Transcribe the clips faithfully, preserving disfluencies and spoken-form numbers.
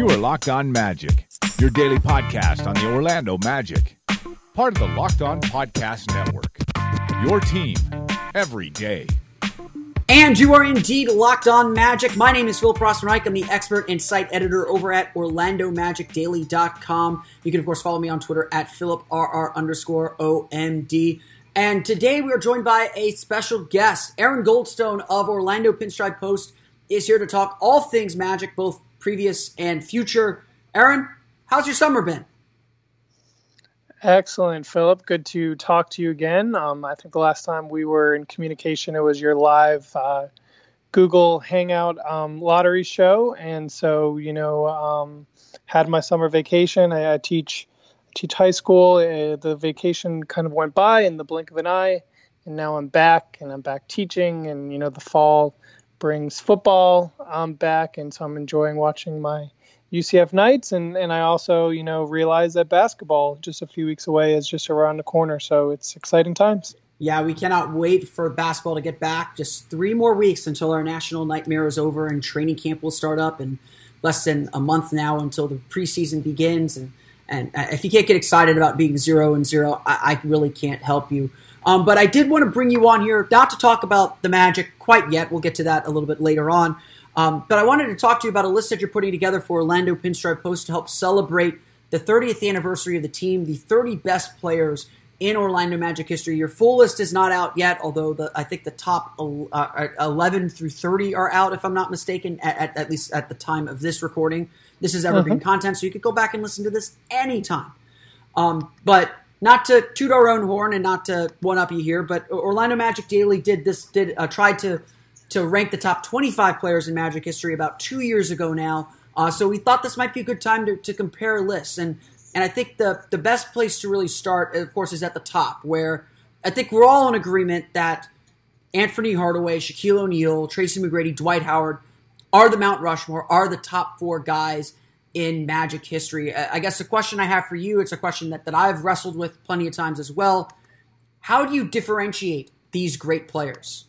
You are Locked On Magic, your daily podcast on the Orlando Magic. Part of the Locked On Podcast Network, your team every day. And you are indeed Locked On Magic. My name is Philip Rossman-Reich. I'm the expert and site editor over at Orlando Magic Daily dot com. You can, of course, follow me on Twitter at PhilipRR underscore OMD. And today we are joined by a special guest. Aaron Goldstone of Orlando Pinstripe Post is here to talk all things Magic, both previous and future. Aaron, how's your summer been? Excellent, Philip. Good to talk to you again. Um, I think the last time we were in communication, it was your live uh, Google Hangout um, lottery show. And so, you know, um, had my summer vacation. I, I teach teach high school. Uh, the vacation kind of went by in the blink of an eye. And now I'm back, and I'm back teaching. And, you know, the fall brings football um, back. And so I'm enjoying watching my U C F Knights, and, and I also, you know, realize that basketball just a few weeks away is just around the corner, so it's exciting times. Yeah, we cannot wait for basketball to get back. Just three more weeks until our national nightmare is over and training camp will start up, and less than a month now until the preseason begins. And, and if you can't get excited about being zero and zero, I, I really can't help you. Um, but I did want to bring you on here, not to talk about the Magic quite yet. We'll get to that a little bit later on. Um, but I wanted to talk to you about a list that you're putting together for Orlando Pinstripe Post to help celebrate the thirtieth anniversary of the team, the thirty best players in Orlando Magic history. Your full list is not out yet, although the, I think the top uh, eleven through thirty are out, if I'm not mistaken, at, at, at least at the time of this recording. This is evergreen mm-hmm. content, so you could go back and listen to this anytime. Um, but not to toot our own horn and not to one-up you here, but Orlando Magic Daily did this, did uh, tried to to rank the top twenty-five players in Magic history about two years ago now. Uh, so we thought this might be a good time to, to compare lists. And and I think the, the best place to really start, of course, is at the top, where I think we're all in agreement that Anthony Hardaway, Shaquille O'Neal, Tracy McGrady, Dwight Howard are the Mount Rushmore, are the top four guys in Magic history. I guess the question I have for you, it's a question that, that I've wrestled with plenty of times as well. How do you differentiate these great players?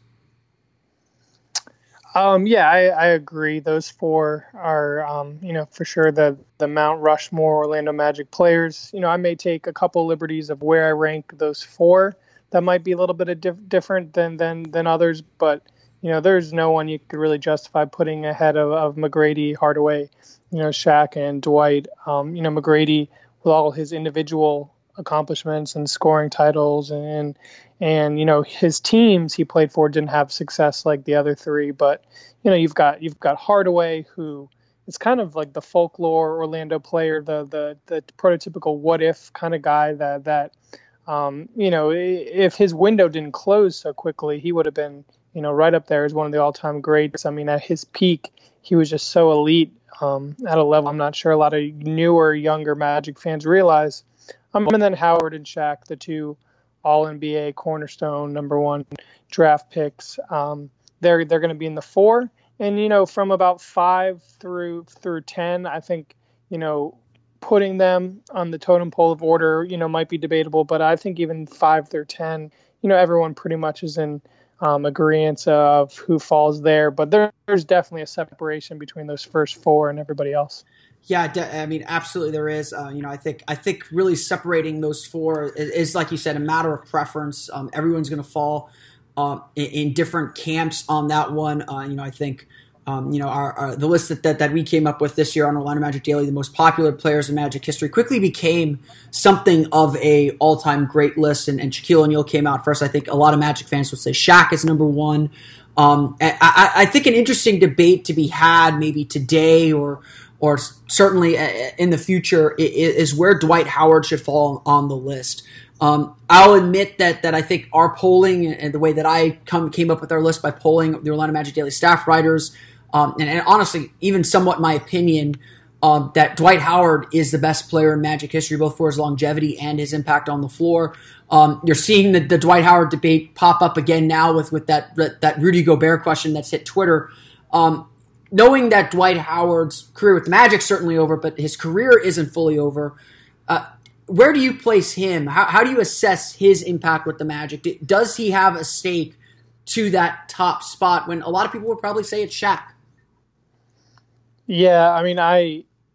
Um, yeah, I, I agree. Those four are, um, you know, for sure the the Mount Rushmore Orlando Magic players. You know, I may take a couple liberties of where I rank those four. That might be a little bit of dif- different than, than than others, but you know, there's no one you could really justify putting ahead of, of McGrady, Hardaway, you know, Shaq and Dwight. Um, you know, McGrady with all his individual accomplishments and scoring titles and and you know his teams he played for didn't have success like the other three, but you know you've got you've got Hardaway, who is kind of like the folklore Orlando player, the the the prototypical what if kind of guy that that um, you know if his window didn't close so quickly, he would have been you know right up there as one of the all-time greats. I mean, at his peak, he was just so elite um, at a level I'm not sure a lot of newer, younger Magic fans realize. Um, and then Howard and Shaq, the two all N B A cornerstone number one draft picks. Um, they're they're going to be in the four, and you know from about five through through ten, I think you know putting them on the totem pole of order, you know, might be debatable. But I think even five through ten, you know, everyone pretty much is in um, agreement of who falls there. But there, there's definitely a separation between those first four and everybody else. Yeah, I mean, absolutely there is. Uh, you know, I think I think really separating those four is, is like you said, a matter of preference. Um, everyone's going to fall uh, in, in different camps on that one. Uh, you know, I think um, you know our, our the list that, that that we came up with this year on Orlando Magic Daily, the most popular players in Magic history, quickly became something of a all-time great list. And, and Shaquille O'Neal came out first. I think a lot of Magic fans would say Shaq is number one. Um, I, I think an interesting debate to be had maybe today or or certainly in the future is where Dwight Howard should fall on the list. Um, I'll admit that that I think our polling and the way that I come came up with our list by polling the Orlando Magic Daily staff writers, um, and, and honestly, even somewhat my opinion, um, that Dwight Howard is the best player in Magic history, both for his longevity and his impact on the floor. Um, you're seeing the, the Dwight Howard debate pop up again now with, with that that Rudy Gobert question that's hit Twitter. Um, knowing that Dwight Howard's career with the Magic is certainly over, but his career isn't fully over, uh, where do you place him? How, how do you assess his impact with the Magic? Does he have a stake to that top spot when a lot of people would probably say it's Shaq? Yeah, I mean, I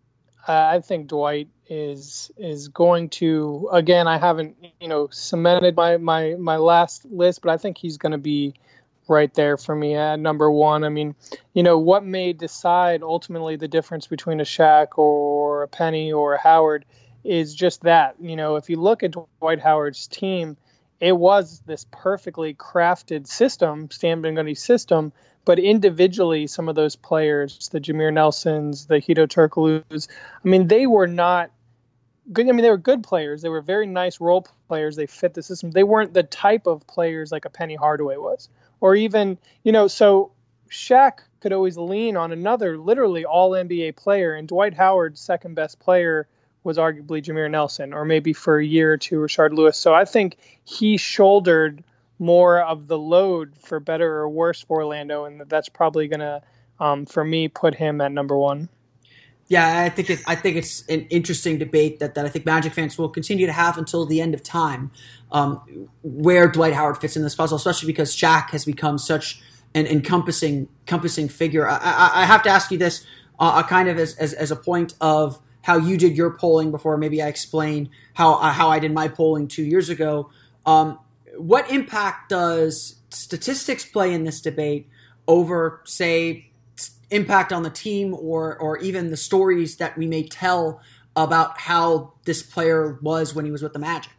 Uh, I think Dwight is is going to, again, I haven't, you know, cemented my, my, my last list, but I think he's going to be right there for me at number one. I mean, you know, what may decide ultimately the difference between a Shaq or a Penny or a Howard is just that. You know, if you look at Dwight Howard's team, it was this perfectly crafted system, Stan Van Gundy's system, but individually, some of those players, the Jameer Nelsons, the Hedo Turkoglu's, I mean, they were not good. I mean, they were good players. They were very nice role players. They fit the system. They weren't the type of players like a Penny Hardaway was. Or even, you know, so Shaq could always lean on another literally all N B A player, and Dwight Howard's second best player was arguably Jameer Nelson, or maybe for a year or two, Rashard Lewis. So I think he shouldered more of the load, for better or worse, for Orlando, and that's probably going to, um, for me, put him at number one. Yeah, I think it's, I think it's an interesting debate that, that I think Magic fans will continue to have until the end of time, um, where Dwight Howard fits in this puzzle, especially because Shaq has become such an encompassing encompassing figure. I, I, I have to ask you this, uh, kind of as, as as a point of how you did your polling before. Maybe I explained how uh, how I did my polling two years ago. Um, what impact does statistics play in this debate over, say, impact on the team, or or even the stories that we may tell about how this player was when he was with the Magic?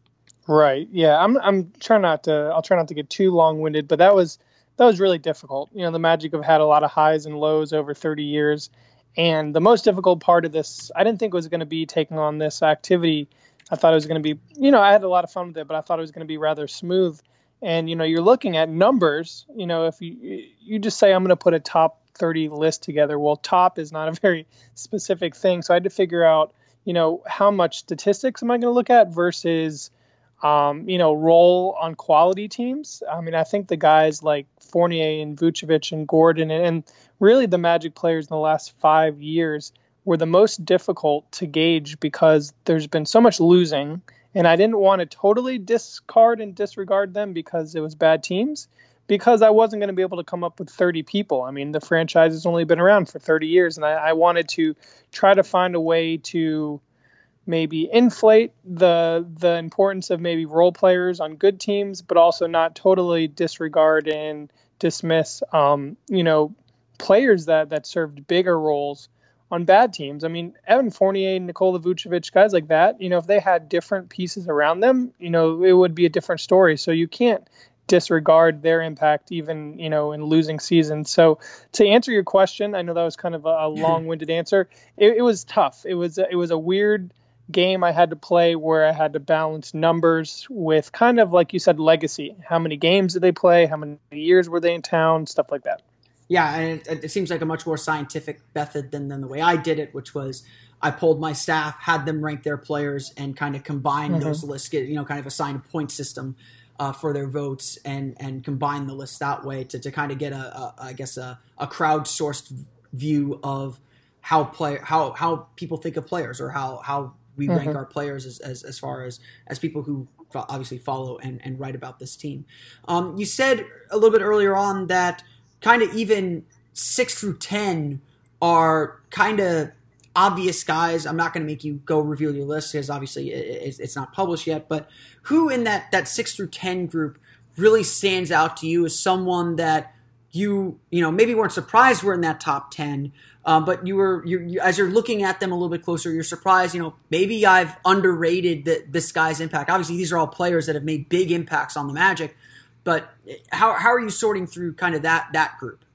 Right. Yeah. I'm I'm trying not to I'll try not to get too long-winded, but that was that was really difficult. You know, the Magic have had a lot of highs and lows over thirty years. And the most difficult part of this, I didn't think it was going to be taking on this activity. I thought it was going to be, you know, I had a lot of fun with it, but I thought it was going to be rather smooth. And, you know, you're looking at numbers. You know, if you you just say, I'm going to put a top thirty list together. Well, top is not a very specific thing. So I had to figure out, you know, how much statistics am I going to look at versus, um, you know, role on quality teams. I mean, I think the guys like Fournier and Vucevic and Gordon and, and really the Magic players in the last five years were the most difficult to gauge because there's been so much losing. And I didn't want to totally discard and disregard them because it was bad teams, because I wasn't going to be able to come up with thirty people. I mean, the franchise has only been around for thirty years, and I, I wanted to try to find a way to maybe inflate the the importance of maybe role players on good teams, but also not totally disregard and dismiss, um, you know, players that, that served bigger roles on bad teams. I mean, Evan Fournier, Nikola Vucevic, guys like that, you know, if they had different pieces around them, you know, it would be a different story. So you can't disregard their impact even, you know, in losing seasons. So to answer your question, I know that was kind of a, a long-winded answer. It, it was tough. It was, it was a weird game I had to play where I had to balance numbers with kind of, like you said, legacy. How many games did they play? How many years were they in town? Stuff like that. Yeah, and it, it seems like a much more scientific method than, than the way I did it, which was I polled my staff, had them rank their players, and kind of combine mm-hmm. those lists, get, you know, kind of assign a point system uh, for their votes, and and combine the list that way to, to kind of get a, a I guess a, a crowdsourced view of how play how how people think of players, or how how we mm-hmm. rank our players as, as as far as as people who obviously follow and, and write about this team. Um, you said a little bit earlier on that kind of even six through ten are kind of obvious guys. I'm not going to make you go reveal your list because obviously it's not published yet, but who in that, that six through ten group really stands out to you as someone that you, you know, maybe weren't surprised were in that top ten, um, but you were, you, you, as you're looking at them a little bit closer, you're surprised, you know, maybe I've underrated the, this guy's impact. Obviously these are all players that have made big impacts on the Magic, but how how are you sorting through kind of that, that group?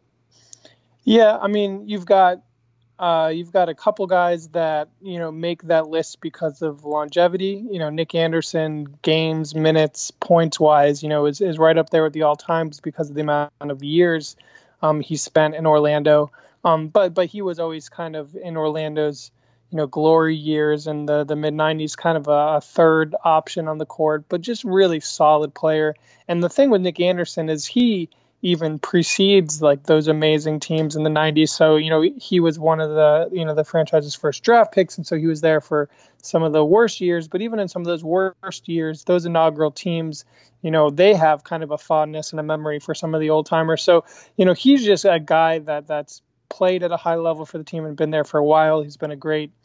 Yeah, I mean, you've got uh, you've got a couple guys that, you know, make that list because of longevity. You know, Nick Anderson, games, minutes, points wise, you know, is, is right up there with the all times because of the amount of years um, he spent in Orlando. Um, but but he was always kind of in Orlando's, you know, glory years in the, the mid nineties, kind of a, a third option on the court, but just really solid player. And the thing with Nick Anderson is he even precedes like those amazing teams in the nineties. So, you know, he was one of the, you know, the franchise's first draft picks. And so he was there for some of the worst years, but even in some of those worst years, those inaugural teams, you know, they have kind of a fondness and a memory for some of the old timers. So, you know, he's just a guy that that's played at a high level for the team and been there for a while. He's been a great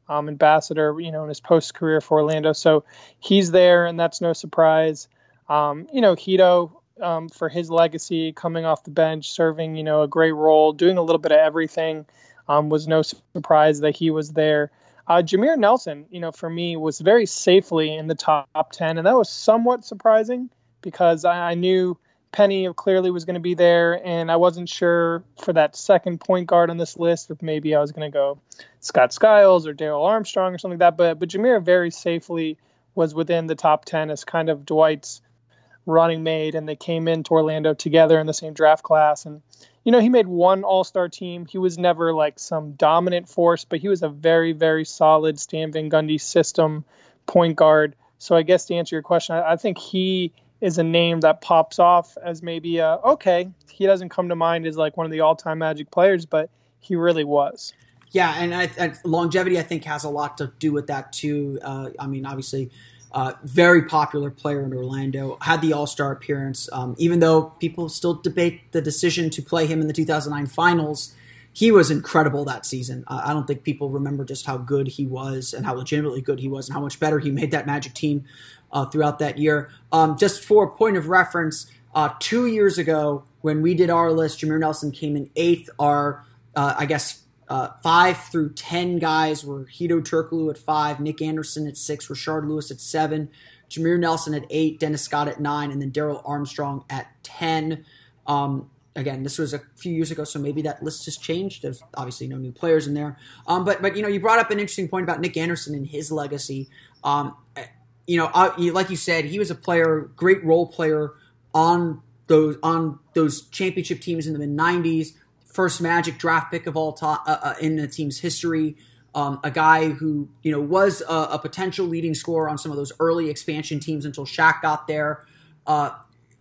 um, ambassador, you know, in his post career for Orlando. So he's there, and that's no surprise. Um, you know, Hedo, um, for his legacy, coming off the bench, serving, you know, a great role, doing a little bit of everything, um, was no surprise that he was there. Uh, Jameer Nelson, you know, for me, was very safely in the top ten, and that was somewhat surprising because I, I knew Penny clearly was going to be there, and I wasn't sure for that second point guard on this list if maybe I was going to go Scott Skiles or Darrell Armstrong or something like that. But but Jameer very safely was within the top ten as kind of Dwight's running mate, and they came into Orlando together in the same draft class. And, you know, he made one all-star team. He was never like some dominant force, but he was a very, very solid Stan Van Gundy system point guard. So I guess to answer your question, I, I think he is a name that pops off as maybe, uh, okay, he doesn't come to mind as like one of the all-time Magic players, but he really was. Yeah, and I, I, longevity, I think, has a lot to do with that, too. Uh, I mean, obviously, uh, very popular player in Orlando, had the All-Star appearance. Um, even though people still debate the decision to play him in the two thousand nine finals, he was incredible that season. Uh, I don't think people remember just how good he was and how legitimately good he was and how much better he made that Magic team uh, throughout that year. Um, just for a point of reference, uh, two years ago when we did our list, Jameer Nelson came in eighth. Our, uh, I guess, uh, five through ten guys were Hedo Turkoglu at five, Nick Anderson at six, Rashard Lewis at seven, Jameer Nelson at eight, Dennis Scott at nine, and then Darrell Armstrong at ten. Um, Again, this was a few years ago, so maybe that list has changed. There's obviously no new players in there. Um, but, but you know, you brought up an interesting point about Nick Anderson and his legacy. Um, you know, uh, like you said, he was a player, great role player on those on those championship teams in the mid nineties. First Magic draft pick of all time uh, uh, in the team's history. Um, a guy who, you know, was a, a potential leading scorer on some of those early expansion teams until Shaq got there. Uh,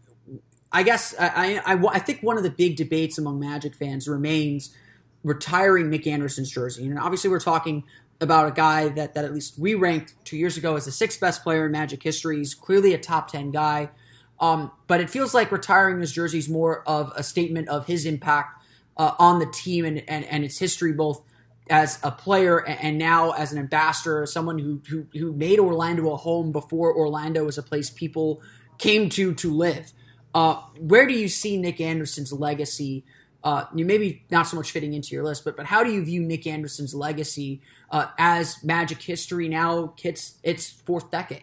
I guess I, I, I think one of the big debates among Magic fans remains retiring Nick Anderson's jersey. And obviously we're talking about a guy that, that at least we ranked two years ago as the sixth best player in Magic history. He's clearly a top ten guy. Um, but it feels like retiring his jersey is more of a statement of his impact uh, on the team and, and, and its history, both as a player and, and now as an ambassador, someone who, who, who made Orlando a home before Orlando was a place people came to to live. Uh, where do you see Nick Anderson's legacy? Uh, you maybe not so much fitting into your list, but but how do you view Nick Anderson's legacy uh, as Magic history now hits its fourth decade?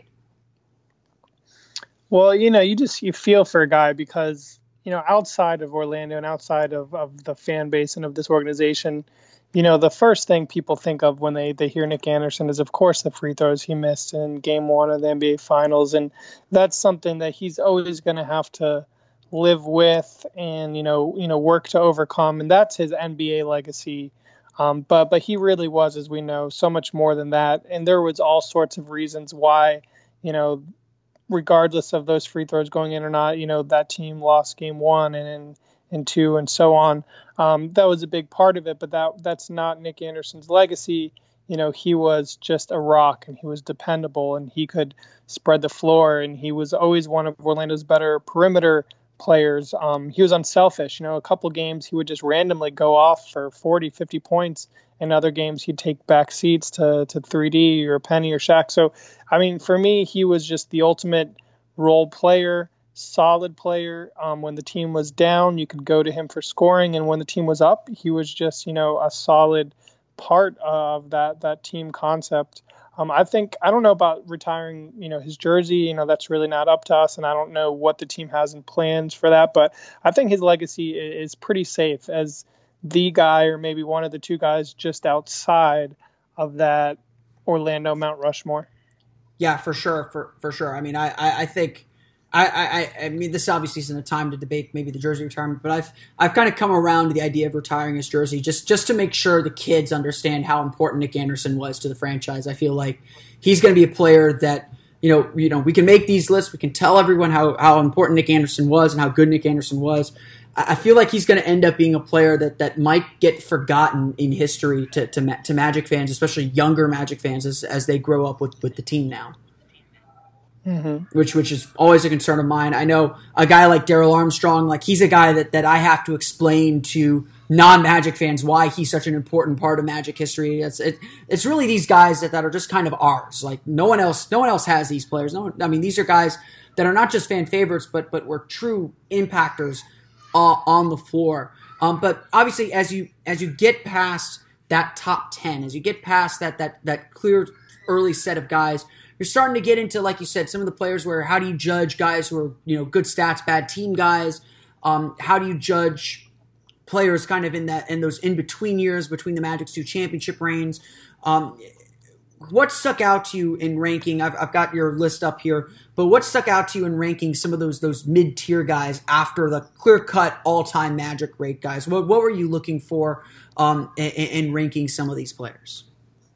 Well, you know, you just you feel for a guy because, you know, outside of Orlando and outside of, of the fan base and of this organization, you know, the first thing people think of when they, they hear Nick Anderson is, of course, the free throws he missed in game one of the N B A Finals. And that's something that he's always going to have to live with and, you know, you know, work to overcome. And that's his N B A legacy. Um, but but he really was, as we know, so much more than that. And there was all sorts of reasons why, you know, regardless of those free throws going in or not, you know, that team lost game one and, and and two and so on. Um, that was a big part of it, but that that's not Nick Anderson's legacy. You know, he was just a rock and he was dependable and he could spread the floor and he was always one of Orlando's better perimeter players. Um, he was unselfish. You know, a couple games he would just randomly go off for forty, fifty points. In other games he'd take back seats to, to three D or Penny or Shaq. So, I mean, for me, he was just the ultimate role player. Solid player. Um, when the team was down, you could go to him for scoring, and when the team was up, he was just, you know, a solid part of that that team concept. Um, I think I don't know about retiring, you know, his jersey. You know, that's really not up to us, and I don't know what the team has in plans for that. But I think his legacy is pretty safe as the guy, or maybe one of the two guys, just outside of that Orlando Mount Rushmore. Yeah, for sure, for for sure. I mean, I I, I think. I, I, I mean, this obviously isn't a time to debate maybe the jersey retirement, but I've I've kind of come around to the idea of retiring his jersey just, just to make sure the kids understand how important Nick Anderson was to the franchise. I feel like he's going to be a player that, you know, you know, we can make these lists, we can tell everyone how, how important Nick Anderson was and how good Nick Anderson was. I feel like he's going to end up being a player that, that might get forgotten in history to, to to Magic fans, especially younger Magic fans as as they grow up with, with the team now. Mm-hmm. Which which is always a concern of mine. I know a guy like Darrell Armstrong, like he's a guy that, that I have to explain to non-Magic fans why he's such an important part of Magic history. It's it, it's really these guys that, that are just kind of ours. Like no one else, no one else has these players. No one, I mean, these are guys that are not just fan favorites, but but were true impactors uh, on the floor. Um, but obviously, as you as you get past that top ten, as you get past that that that clear early set of guys, you're starting to get into, like you said, some of the players where how do you judge guys who are, you know, good stats, bad team guys? Um, how do you judge players kind of in that in those in between years between the Magic's two championship reigns? Um, what stuck out to you in ranking? I've, I've got your list up here, but what stuck out to you in ranking some of those those mid tier guys after the clear cut all time Magic great guys? What what were you looking for um, in, in ranking some of these players?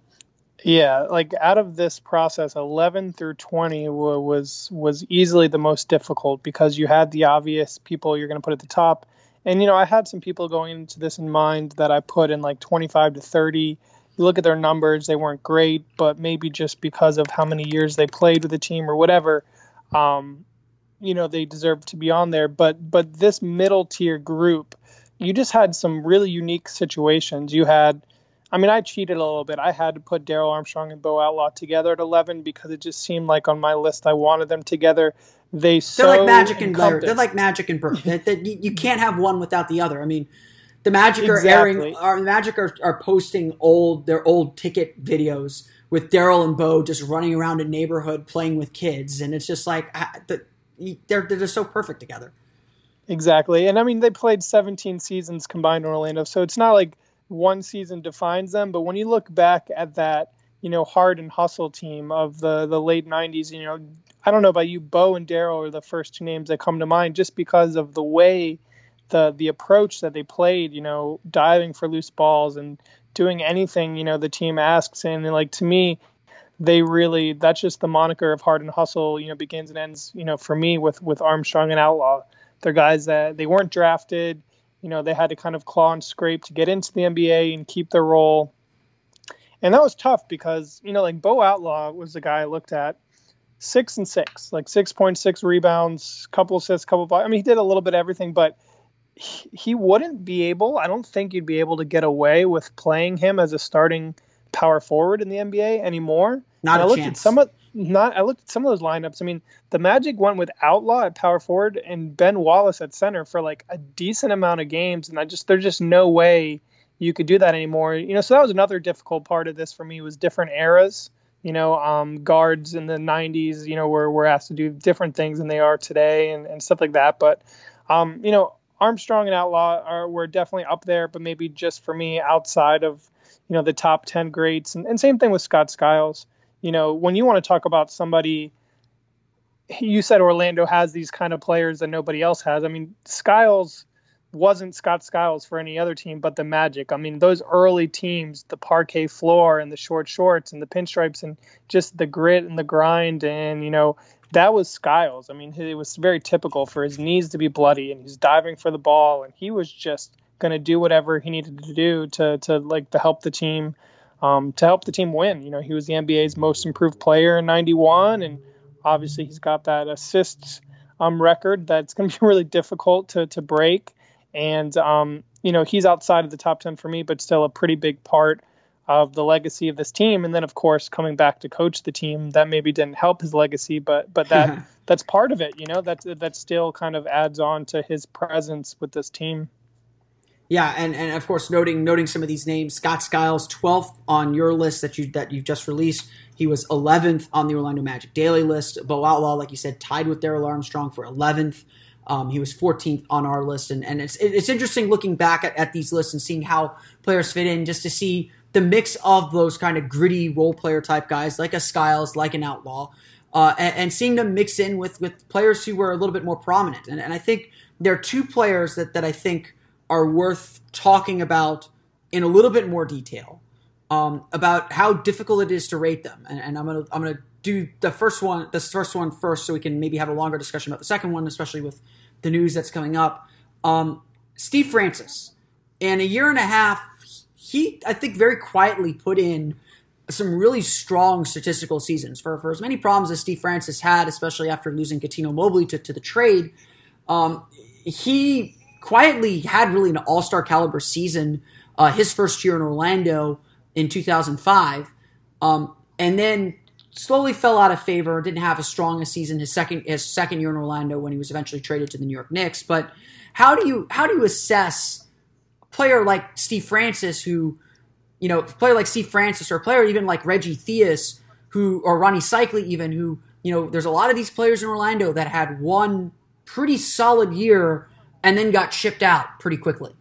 Yeah, like out of this process, eleven through twenty was was easily the most difficult because you had the obvious people you're going to put at the top. And, you know, I had some people going into this in mind that I put in like twenty-five to thirty. You look at their numbers, they weren't great, but maybe just because of how many years they played with the team or whatever, um, you know, they deserve to be on there. But but this middle tier group, you just had some really unique situations. You had, I mean, I cheated a little bit. I had to put Darrell Armstrong and Bo Outlaw together at eleven because it just seemed like on my list I wanted them together. They so they're like Magic and Larry. They're like Magic and Bird. that, that you, you can't have one without the other. I mean, the Magic are exactly. airing. Are, the Magic are, are posting old their old ticket videos with Darrell and Bo just running around a neighborhood playing with kids, and it's just like they're they're just so perfect together. Exactly, and I mean they played seventeen seasons combined in Orlando, so it's not like one season defines them. But when you look back at that, you know, hard and hustle team of the the late nineties, you know. I don't know about you, Bo and Darrell are the first two names that come to mind just because of the way, the the approach that they played, you know, diving for loose balls and doing anything, you know, the team asks. And like, to me, they really, that's just the moniker of hard and hustle, you know, begins and ends, you know, for me with, with Armstrong and Outlaw. They're guys that they weren't drafted, you know, they had to kind of claw and scrape to get into the N B A and keep their role. And that was tough because, you know, like Bo Outlaw was the guy I looked at. Six and six, like six point six rebounds, couple assists, couple. I mean, he did a little bit of everything, but he, he wouldn't be able. I don't think you'd be able to get away with playing him as a starting power forward in the N B A anymore. Not and a I looked chance. At some of, not. I looked at some of those lineups. I mean, the Magic went with Outlaw at power forward and Ben Wallace at center for like a decent amount of games, and I just there's just no way you could do that anymore. You know, so that was another difficult part of this for me was different eras. You know, um, guards in the nineties, you know, were, were asked to do different things than they are today and, and stuff like that. But, um, you know, Armstrong and Outlaw are were definitely up there, but maybe just for me outside of, you know, the top ten greats. And, and same thing with Scott Skiles. You know, when you want to talk about somebody, you said Orlando has these kind of players that nobody else has. I mean, Skiles wasn't Scott Skiles for any other team but the Magic. I mean, those early teams, the parquet floor and the short shorts and the pinstripes and just the grit and the grind. And, you know, that was Skiles. I mean, it was very typical for his knees to be bloody and he's diving for the ball. And he was just going to do whatever he needed to do to, to like, to help the team, um, to help the team win. You know, he was the N B A's most improved player in ninety-one. And obviously he's got that assists um, record that's going to be really difficult to, to break. And, um, you know, he's outside of the top ten for me, but still a pretty big part of the legacy of this team. And then, of course, coming back to coach the team, that maybe didn't help his legacy, but but that that's part of it, you know, that, that still kind of adds on to his presence with this team. Yeah, and, and of course, noting noting some of these names, Scott Skiles, twelfth on your list that you that you just released. He was eleventh on the Orlando Magic daily list. Bo Outlaw, like you said, tied with Darrell Armstrong for eleventh. Um, he was fourteenth on our list, and, and it's it's interesting looking back at, at these lists and seeing how players fit in, just to see the mix of those kind of gritty role player type guys like a Skiles, like an Outlaw, uh, and, and seeing them mix in with, with players who were a little bit more prominent. And, and I think there are two players that, that I think are worth talking about in a little bit more detail um, about how difficult it is to rate them. And, and I'm gonna I'm gonna do the first one, this first one first, so we can maybe have a longer discussion about the second one, especially with the news that's coming up. Um, Steve Francis, in a year and a half, he, I think, very quietly put in some really strong statistical seasons. For, for as many problems as Steve Francis had, especially after losing Cuttino Mobley to, to the trade, um, he quietly had really an all-star caliber season uh, his first year in Orlando in two thousand five, um, and then slowly fell out of favor, didn't have as strong a season his second his second year in Orlando when he was eventually traded to the New York Knicks. But how do you how do you assess a player like Steve Francis, who, you know, a player like Steve Francis, or a player even like Reggie Theus, who, or Ronnie Cycli even, who, you know, there's a lot of these players in Orlando that had one pretty solid year and then got shipped out pretty quickly.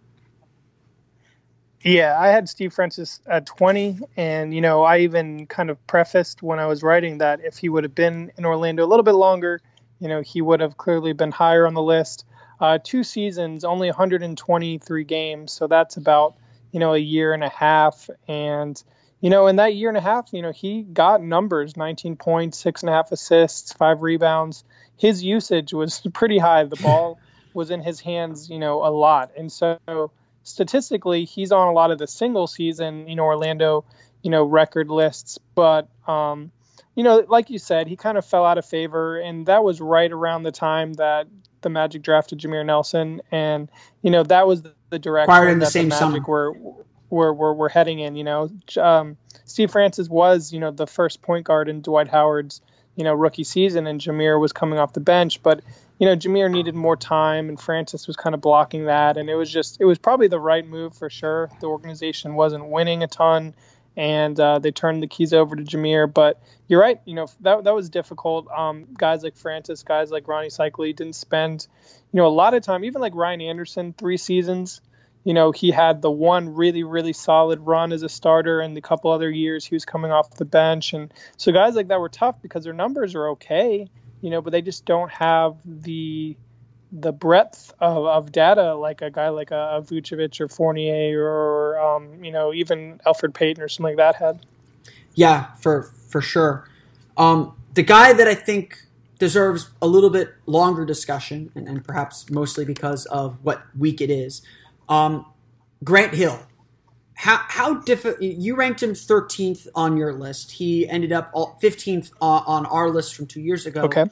Yeah, I had Steve Francis at twenty, and, you know, I even kind of prefaced when I was writing that if he would have been in Orlando a little bit longer, you know, he would have clearly been higher on the list. Uh, two seasons, only one hundred twenty-three games, so that's about, you know, a year and a half. And, you know, in that year and a half, you know, he got numbers, nineteen points, six and a half assists, five rebounds. His usage was pretty high. The ball was in his hands, you know, a lot. And so statistically, he's on a lot of the single season, you know, Orlando, you know, record lists. But, um, you know, like you said, he kind of fell out of favor. And that was right around the time that the Magic drafted Jameer Nelson. And, you know, that was the direction Acquired in the that same the Magic summer. were, were, were, were heading in, you know. Um, Steve Francis was, you know, the first point guard in Dwight Howard's, you know, rookie season, and Jameer was coming off the bench. But, you know, Jameer needed more time, and Francis was kind of blocking that. And it was just, it was probably the right move for sure. The organization wasn't winning a ton, and uh, they turned the keys over to Jameer. But you're right, you know, that that was difficult. Um, guys like Francis, guys like Ronnie Cycli didn't spend, you know, a lot of time. Even like Ryan Anderson, three seasons. You know, he had the one really, really solid run as a starter, and the couple other years he was coming off the bench. And so guys like that were tough because their numbers are okay, you know, but they just don't have the the breadth of, of data like a guy like a, a Vucevic or Fournier or, um, you know, even Elfrid Payton or something like that had. Yeah, for for sure. Um, the guy that I think deserves a little bit longer discussion, and, and perhaps mostly because of what week it is, um, Grant Hill. How how difficult? You ranked him thirteenth on your list. He ended up fifteenth on, on our list from two years ago. Okay.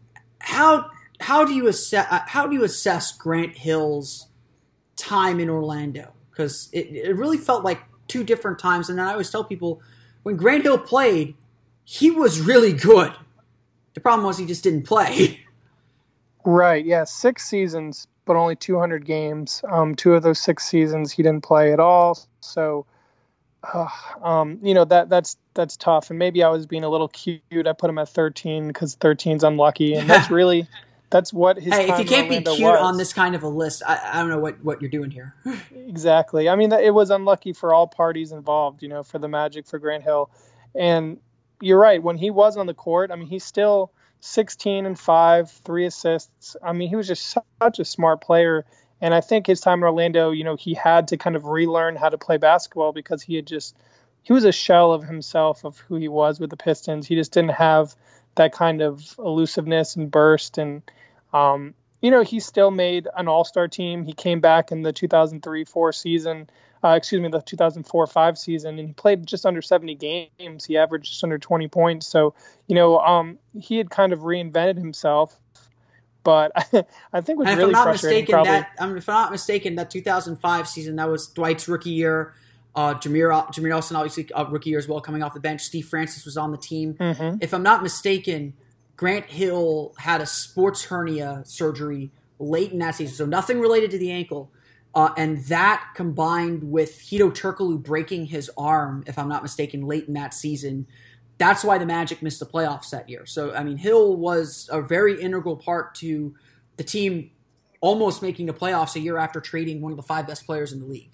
How how do you assess how do you assess Grant Hill's time in Orlando? Because it, it really felt like two different times. And then I always tell people, when Grant Hill played, he was really good. The problem was he just didn't play. Right. Yeah. Six seasons, but only two hundred games. Um, two of those six seasons he didn't play at all. So, uh, um, you know, that that's that's tough. And maybe I was being a little cute. I put him at thirteen because thirteen's unlucky, and that's really that's what his. Hey, time if you can't in be Orlando cute was. on this kind of a list, I, I don't know what, what you're doing here. Exactly. I mean, it was unlucky for all parties involved. You know, for the Magic, for Grant Hill, and you're right. When he was on the court, I mean, he's still sixteen and five, three assists. I mean, he was just such a smart player. And I think his time in Orlando, you know, he had to kind of relearn how to play basketball because he had just, he was a shell of himself of who he was with the Pistons. He just didn't have that kind of elusiveness and burst. And, um, you know, he still made an all-star team. He came back in the two thousand three four season, uh, excuse me, the two thousand four five season, and he played just under seventy games. He averaged just under twenty points. So, you know, um, he had kind of reinvented himself. But I, I think what's and really if I'm not frustrating, mistaken, probably, that I mean, if I'm not mistaken, that two thousand five season, that was Dwight's rookie year. Uh, Jameer Jameer Nelson, obviously, a rookie year as well, coming off the bench. Steve Francis was on the team. Mm-hmm. If I'm not mistaken, Grant Hill had a sports hernia surgery late in that season, so nothing related to the ankle. Uh, and that combined with Hedo Turkoglu breaking his arm, if I'm not mistaken, late in that season, that's why the Magic missed the playoffs that year. So, I mean, Hill was a very integral part to the team almost making the playoffs a year after trading one of the five best players in the league.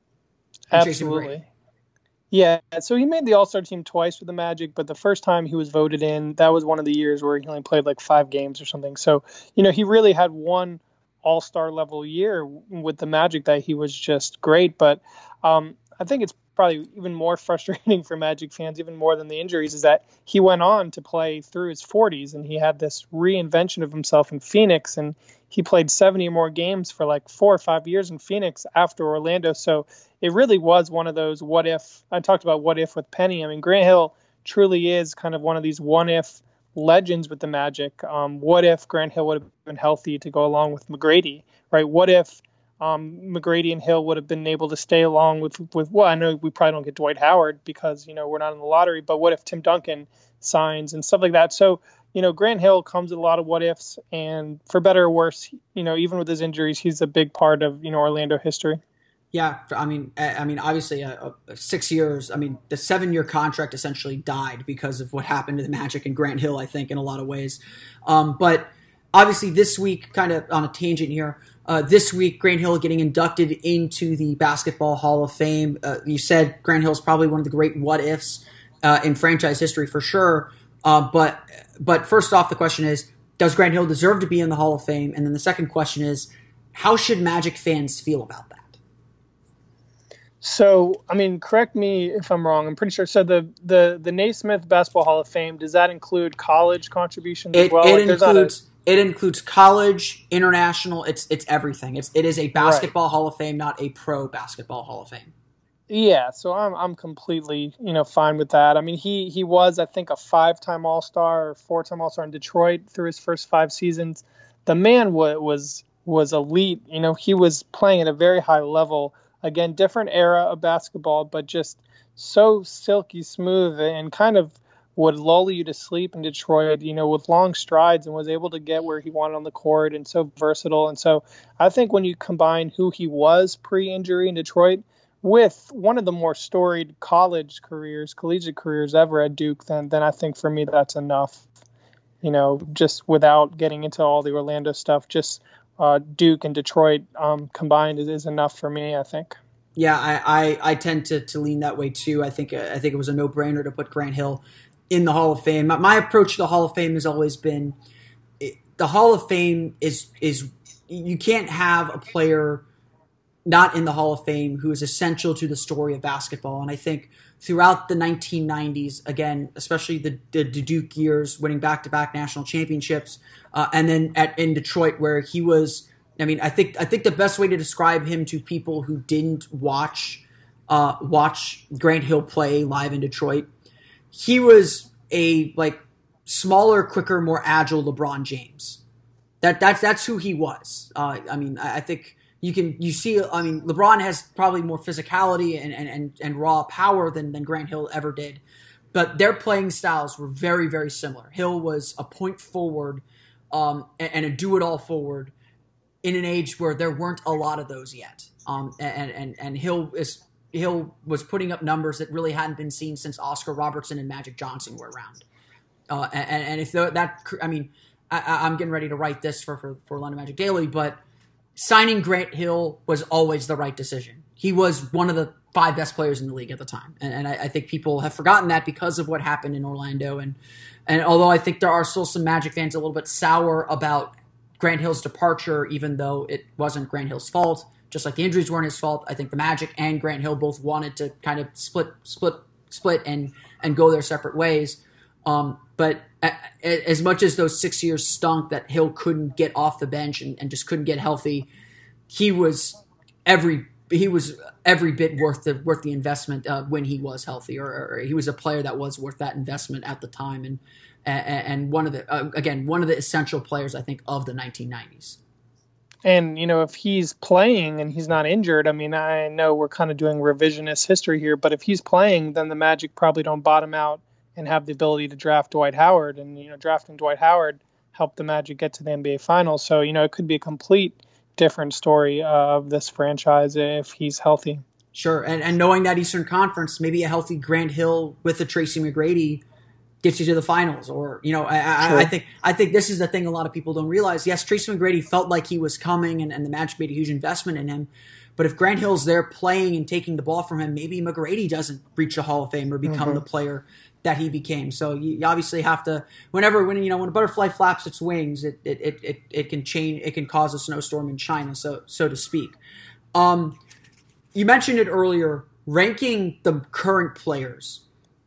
Absolutely. Yeah, so he made the All-Star team twice with the Magic, but the first time he was voted in, that was one of the years where he only played like five games or something. So, you know, he really had one All-Star level year with the Magic that he was just great. But um, I think it's probably even more frustrating for Magic fans, even more than the injuries, is that he went on to play through his forties, and he had this reinvention of himself in Phoenix, and he played seventy or more games for like four or five years in Phoenix after Orlando. So it really was one of those what if. I talked about what if with Penny. I mean, Grant Hill truly is kind of one of these what if legends with the Magic. Um, what if Grant Hill would have been healthy to go along with McGrady, right? What if um, McGrady and Hill would have been able to stay along with, with well, I know we probably don't get Dwight Howard because, you know, we're not in the lottery, but what if Tim Duncan signs and stuff like that? So, you know, Grant Hill comes with a lot of what ifs, and for better or worse, you know, even with his injuries, he's a big part of, you know, Orlando history. Yeah, I mean, I mean, obviously, uh, six years. I mean, the seven-year contract essentially died because of what happened to the Magic and Grant Hill, I think, in a lot of ways. Um, but obviously, this week, kind of on a tangent here, uh, this week, Grant Hill getting inducted into the Basketball Hall of Fame. Uh, you said Grant Hill is probably one of the great what-ifs uh, in franchise history for sure. Uh, but but first off, the question is, does Grant Hill deserve to be in the Hall of Fame? And then the second question is, how should Magic fans feel about that? So, I mean, correct me if I'm wrong. I'm pretty sure. So the the the Naismith Basketball Hall of Fame, does that include college contributions it, as well? It like, includes a... it includes college, international. It's it's everything. It's it is a Basketball right. Hall of Fame, not a pro Basketball Hall of Fame. Yeah, so I'm I'm completely you know fine with that. I mean, he he was I think a five-time All-Star or four-time All-Star in Detroit through his first five seasons. The man was was was elite. You know, he was playing at a very high level. Again, different era of basketball, but just so silky smooth and kind of would lull you to sleep in Detroit, you know, with long strides, and was able to get where he wanted on the court, and so versatile. And so I think when you combine who he was pre-injury in Detroit with one of the more storied college careers, collegiate careers ever at Duke, then then I think for me that's enough. You know, just without getting into all the Orlando stuff, just Uh, Duke and Detroit um, combined is, is enough for me, I think. Yeah, I, I, I tend to, to lean that way too. I think I think it was a no-brainer to put Grant Hill in the Hall of Fame. My, my approach to the Hall of Fame has always been it, the Hall of Fame is is you can't have a player not in the Hall of Fame who is essential to the story of basketball. And I think throughout the nineteen nineties, again, especially the, the, the Duke years, winning back-to-back national championships, uh, and then at in Detroit where he was, I mean, I think I think the best way to describe him to people who didn't watch uh, watch Grant Hill play live in Detroit, he was a like smaller, quicker, more agile LeBron James. That that's that's who he was. Uh, I mean, I, I think. You can you see I mean LeBron has probably more physicality and, and, and, and raw power than, than Grant Hill ever did, but their playing styles were very very similar. Hill was a point forward um, and, and a do it all forward in an age where there weren't a lot of those yet. Um, and, and and Hill is Hill was putting up numbers that really hadn't been seen since Oscar Robertson and Magic Johnson were around. Uh, and, and if that I mean I, I'm getting ready to write this for for, for Orlando Magic Daily, but signing Grant Hill was always the right decision. He was one of the five best players in the league at the time. And, and I, I think people have forgotten that because of what happened in Orlando. And, and although I think there are still some Magic fans a little bit sour about Grant Hill's departure, even though it wasn't Grant Hill's fault, just like the injuries weren't his fault, I think the Magic and Grant Hill both wanted to kind of split, split, split and, and go their separate ways. Um, but as much as those six years stunk that Hill couldn't get off the bench and, and just couldn't get healthy, he was every he was every bit worth the worth the investment uh, when he was healthy, or, or he was a player that was worth that investment at the time, and and one of the uh, again one of the essential players I think of the nineteen nineties. And you know, if he's playing and he's not injured, I mean, I know we're kind of doing revisionist history here, but if he's playing, then the Magic probably don't bottom out and have the ability to draft Dwight Howard. And, you know, drafting Dwight Howard helped the Magic get to the N B A Finals. So, you know, it could be a complete different story uh, of this franchise if he's healthy. Sure. And and knowing that Eastern Conference, maybe a healthy Grant Hill with a Tracy McGrady gets you to the finals. Or, you know, I, sure. I, I think I think this is the thing a lot of people don't realize. Yes, Tracy McGrady felt like he was coming, and, and the Magic made a huge investment in him. But if Grant Hill's there playing and taking the ball from him, maybe McGrady doesn't reach the Hall of Fame or become mm-hmm. the player that he became. So you, you obviously have to, whenever, when, you know, when a butterfly flaps its wings, it, it, it, it, it can change, it can cause a snowstorm in China, so, so to speak. Um, you mentioned it earlier, ranking the current players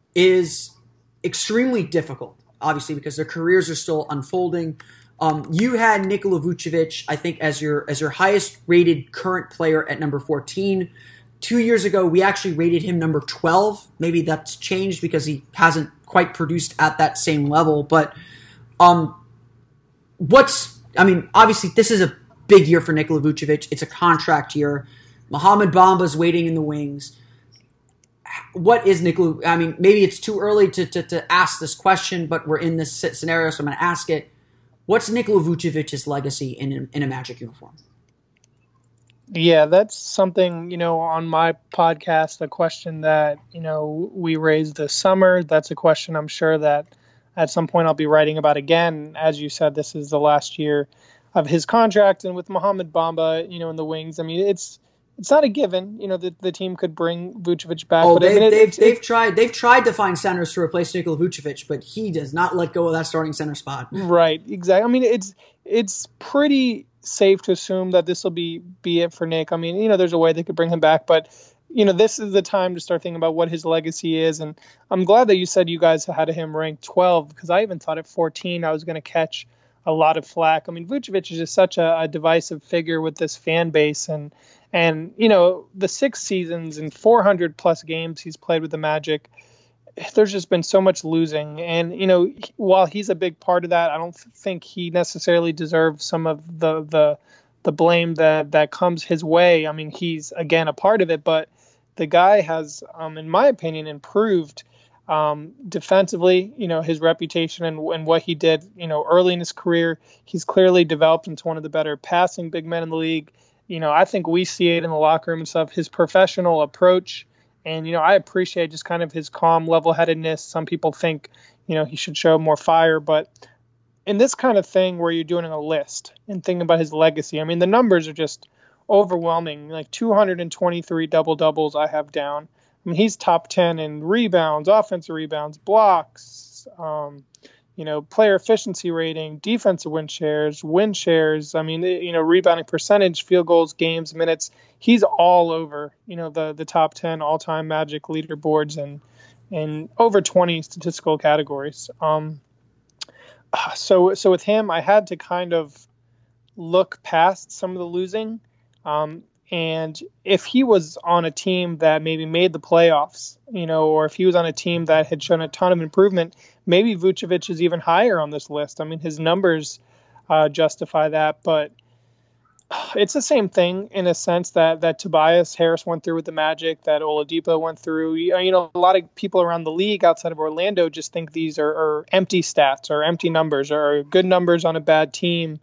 is extremely difficult, obviously, because their careers are still unfolding. Um, you had Nikola Vucevic, I think, as your, as your highest rated current player at number fourteen. Two years ago, we actually rated him number twelve. Maybe that's changed because he hasn't quite produced at that same level. But um, what's, I mean, obviously this is a big year for Nikola Vucevic. It's a contract year. Mohamed Bamba's waiting in the wings. What is Nikola? I mean, maybe it's too early to, to, to ask this question, but we're in this scenario, so I'm going to ask it. What's Nikola Vucevic's legacy in, in a Magic uniform? Yeah, that's something, you know, on my podcast, a question that, you know, we raised this summer. That's a question I'm sure that at some point I'll be writing about again. As you said, this is the last year of his contract. And with Mohamed Bamba, you know, in the wings, I mean, it's it's not a given, you know, that the team could bring Vucevic back. Oh, but they've, I mean, it, they've, it's, they've it's, tried they've tried to find centers to replace Nikola Vucevic, but he does not let go of that starting center spot. Right, exactly. I mean, it's it's pretty safe to assume that this will be be it for Nick. I mean, you know, there's a way they could bring him back, but you know, this is the time to start thinking about what his legacy is. And I'm glad that you said you guys had him ranked twelve, because I even thought at fourteen I was going to catch a lot of flack. I mean, Vucevic is just such a, a divisive figure with this fan base, and and you know, the six seasons and four hundred plus games he's played with the Magic, there's just been so much losing. And, you know, while he's a big part of that, I don't think he necessarily deserves some of the the, the blame that, that comes his way. I mean, he's, again, a part of it, but the guy has, um, in my opinion, improved um, defensively, you know, his reputation and, and what he did, you know, early in his career. He's clearly developed into one of the better passing big men in the league. You know, I think we see it in the locker room and stuff, his professional approach. And, you know, I appreciate just kind of his calm level-headedness. Some people think, you know, he should show more fire. But in this kind of thing where you're doing a list and thinking about his legacy, I mean, the numbers are just overwhelming. Like two hundred twenty-three double-doubles I have down. I mean, he's top ten in rebounds, offensive rebounds, blocks, um, you know, player efficiency rating, defensive win shares, win shares. I mean, you know, rebounding percentage, field goals, games, minutes. He's all over, you know, the the top ten all-time Magic leaderboards and and over twenty statistical categories. Um, so so with him, I had to kind of look past some of the losing. Um, and if he was on a team that maybe made the playoffs, you know, or if he was on a team that had shown a ton of improvement, maybe Vucevic is even higher on this list. I mean, his numbers uh, justify that, but it's the same thing in a sense that, that Tobias Harris went through with the Magic, that Oladipo went through. You know, a lot of people around the league outside of Orlando just think these are, are empty stats or empty numbers or good numbers on a bad team.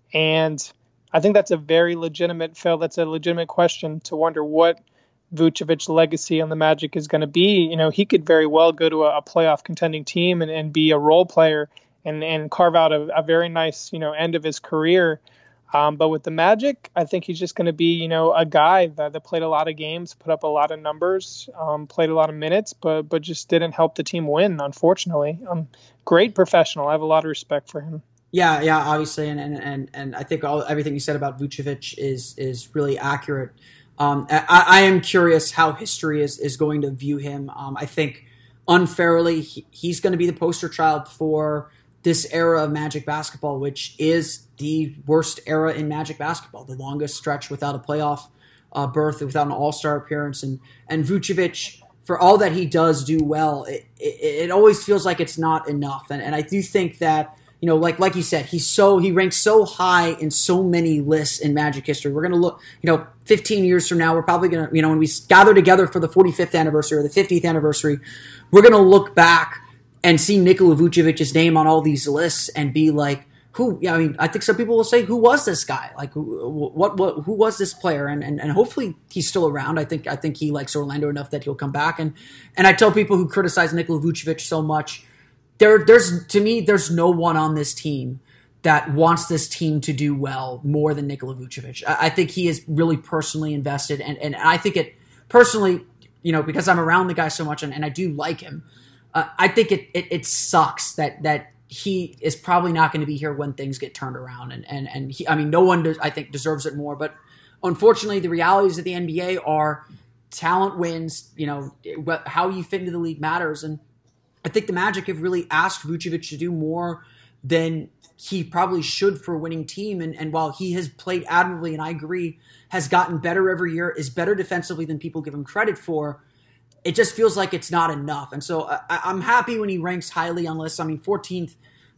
And I think that's a very legitimate, Phil, that's a legitimate question to wonder what Vucevic's legacy on the Magic is going to be. You know, he could very well go to a, a playoff contending team and, and be a role player and, and carve out a, a very nice, you know, end of his career. Um, but with the Magic, I think he's just going to be, you know, a guy that, that played a lot of games, put up a lot of numbers, um, played a lot of minutes, but but just didn't help the team win, unfortunately. Um, great professional. I have a lot of respect for him. Yeah, yeah, obviously, and and and, and I think all everything you said about Vucevic is is really accurate. Um, I, I am curious how history is, is going to view him. Um, I think unfairly, he, he's going to be the poster child for this era of Magic basketball, which is the worst era in Magic basketball, the longest stretch without a playoff uh, berth, without an all-star appearance. And, and Vucevic, for all that he does do well, it, it, it always feels like it's not enough. And, and I do think that, you know, like like you said, he's so he ranks so high in so many lists in Magic history. We're going to look, you know, fifteen years from now, we're probably going to, you know, when we gather together for the forty-fifth anniversary or the fiftieth anniversary, we're going to look back and see Nikola Vucevic's name on all these lists and be like, who? I mean, I think some people will say, who was this guy? Like, who, what, what, who was this player? And, and and hopefully he's still around. I think I think he likes Orlando enough that he'll come back. And and I tell people who criticize Nikola Vucevic so much, There, there's to me, there's no one on this team that wants this team to do well more than Nikola Vucevic. I, I think he is really personally invested, and, and I think it personally, you know, because I'm around the guy so much, and, and I do like him. Uh, I think it, it it sucks that that he is probably not going to be here when things get turned around, and and and he, I mean, no one does, I think deserves it more, but unfortunately, the realities of the N B A are talent wins. You know, how you fit into the league matters, and I think the Magic have really asked Vucevic to do more than he probably should for a winning team. And, and while he has played admirably, and I agree, has gotten better every year, is better defensively than people give him credit for, it just feels like it's not enough. And so I, I'm happy when he ranks highly on lists. I mean, fourteenth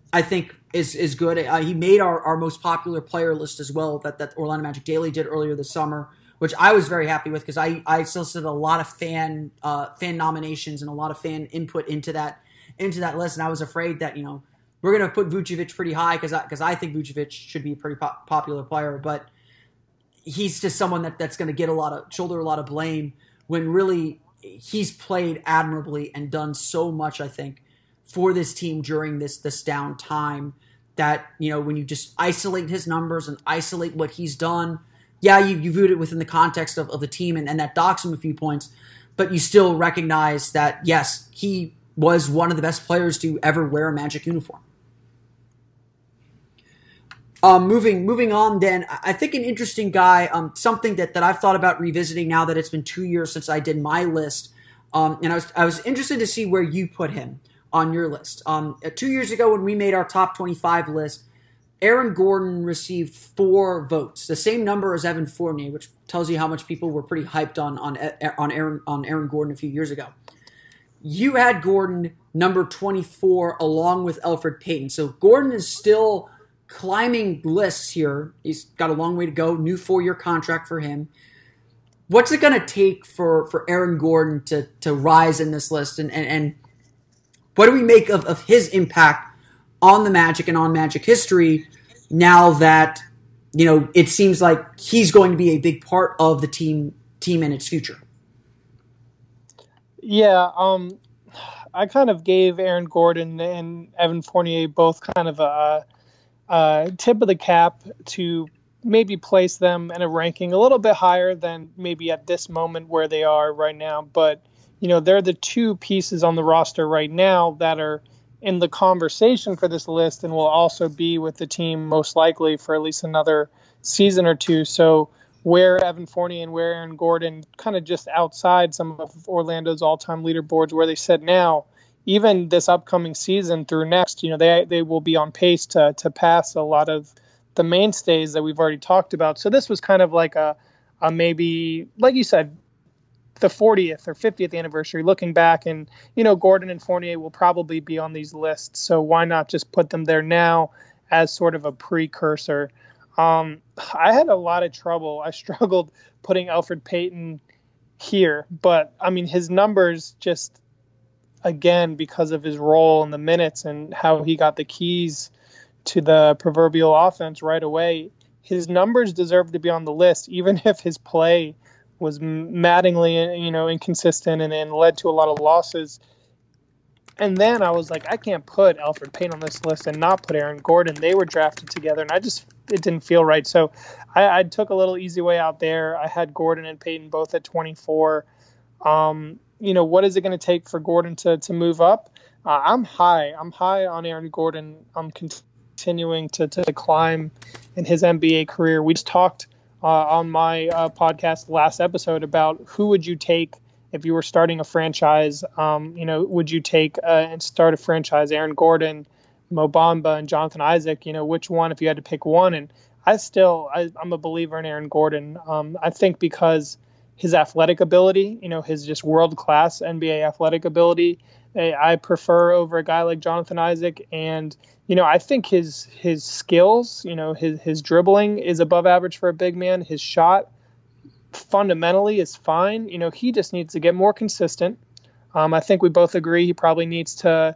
I think is is good. Uh, he made our, our most popular player list as well that, that Orlando Magic Daily did earlier this summer, which I was very happy with because I, I solicited a lot of fan uh, fan nominations and a lot of fan input into that into that list, and I was afraid that, you know, we're going to put Vucevic pretty high because I, cause I think Vucevic should be a pretty pop- popular player, but he's just someone that, that's going to get a lot of shoulder a lot of blame when really he's played admirably and done so much, I think, for this team during this this down time that, you know, when you just isolate his numbers and isolate what he's done, yeah, you, you viewed it within the context of, of the team and, and that docks him a few points, but you still recognize that, yes, he was one of the best players to ever wear a Magic uniform. Um, moving moving on then, I think an interesting guy, um, something that, that I've thought about revisiting now that it's been two years since I did my list, um, and I was I was interested to see where you put him on your list. Um, two years ago when we made our top twenty-five list, Aaron Gordon received four votes, the same number as Evan Fournier, which tells you how much people were pretty hyped on on on Aaron on Aaron Gordon a few years ago. You had Gordon number twenty-four along with Elfrid Payton. So Gordon is still climbing lists here. He's got a long way to go. New four-year contract for him. What's it going to take for, for Aaron Gordon to, to rise in this list? And, and, and what do we make of, of his impact on the Magic and on Magic history now that, you know, it seems like he's going to be a big part of the team team and its future? Yeah, um, I kind of gave Aaron Gordon and Evan Fournier both kind of a, a tip of the cap to maybe place them in a ranking a little bit higher than maybe at this moment where they are right now. But, you know, they're the two pieces on the roster right now that are in the conversation for this list and will also be with the team most likely for at least another season or two. So where Evan Fournier and where Aaron Gordon kind of just outside some of Orlando's all-time leaderboards where they sit now, even this upcoming season through next, you know, they they will be on pace to to pass a lot of the mainstays that we've already talked about. So this was kind of like a, a maybe, like you said, the fortieth or fiftieth anniversary, looking back, and, you know, Gordon and Fournier will probably be on these lists. So why not just put them there now as sort of a precursor? Um, I had a lot of trouble. I struggled putting Elfrid Payton here, but I mean, his numbers just, again, because of his role in the minutes and how he got the keys to the proverbial offense right away, his numbers deserve to be on the list, even if his play was maddeningly, you know, inconsistent and, and led to a lot of losses. And then I was like, I can't put Elfrid Payton on this list and not put Aaron Gordon. They were drafted together, and I just, it didn't feel right. So I, I took a little easy way out there. I had Gordon and Payton both at twenty-four. Um, you know, what is it going to take for Gordon to to move up? Uh, I'm high. I'm high on Aaron Gordon. I'm continuing to, to climb in his N B A career. We just talked uh, on my uh, podcast last episode about who would you take if you were starting a franchise. Um, you know, would you take uh, and start a franchise, Aaron Gordon, Mo Bamba, and Jonathan Isaac? You know, which one if you had to pick one? And I still, I, I'm a believer in Aaron Gordon. Um, I think because his athletic ability, you know, his just world-class N B A athletic ability, I prefer over a guy like Jonathan Isaac. And, you know, I think his his skills, you know, his, his dribbling is above average for a big man. His shot fundamentally is fine. You know, he just needs to get more consistent. Um, I think we both agree he probably needs to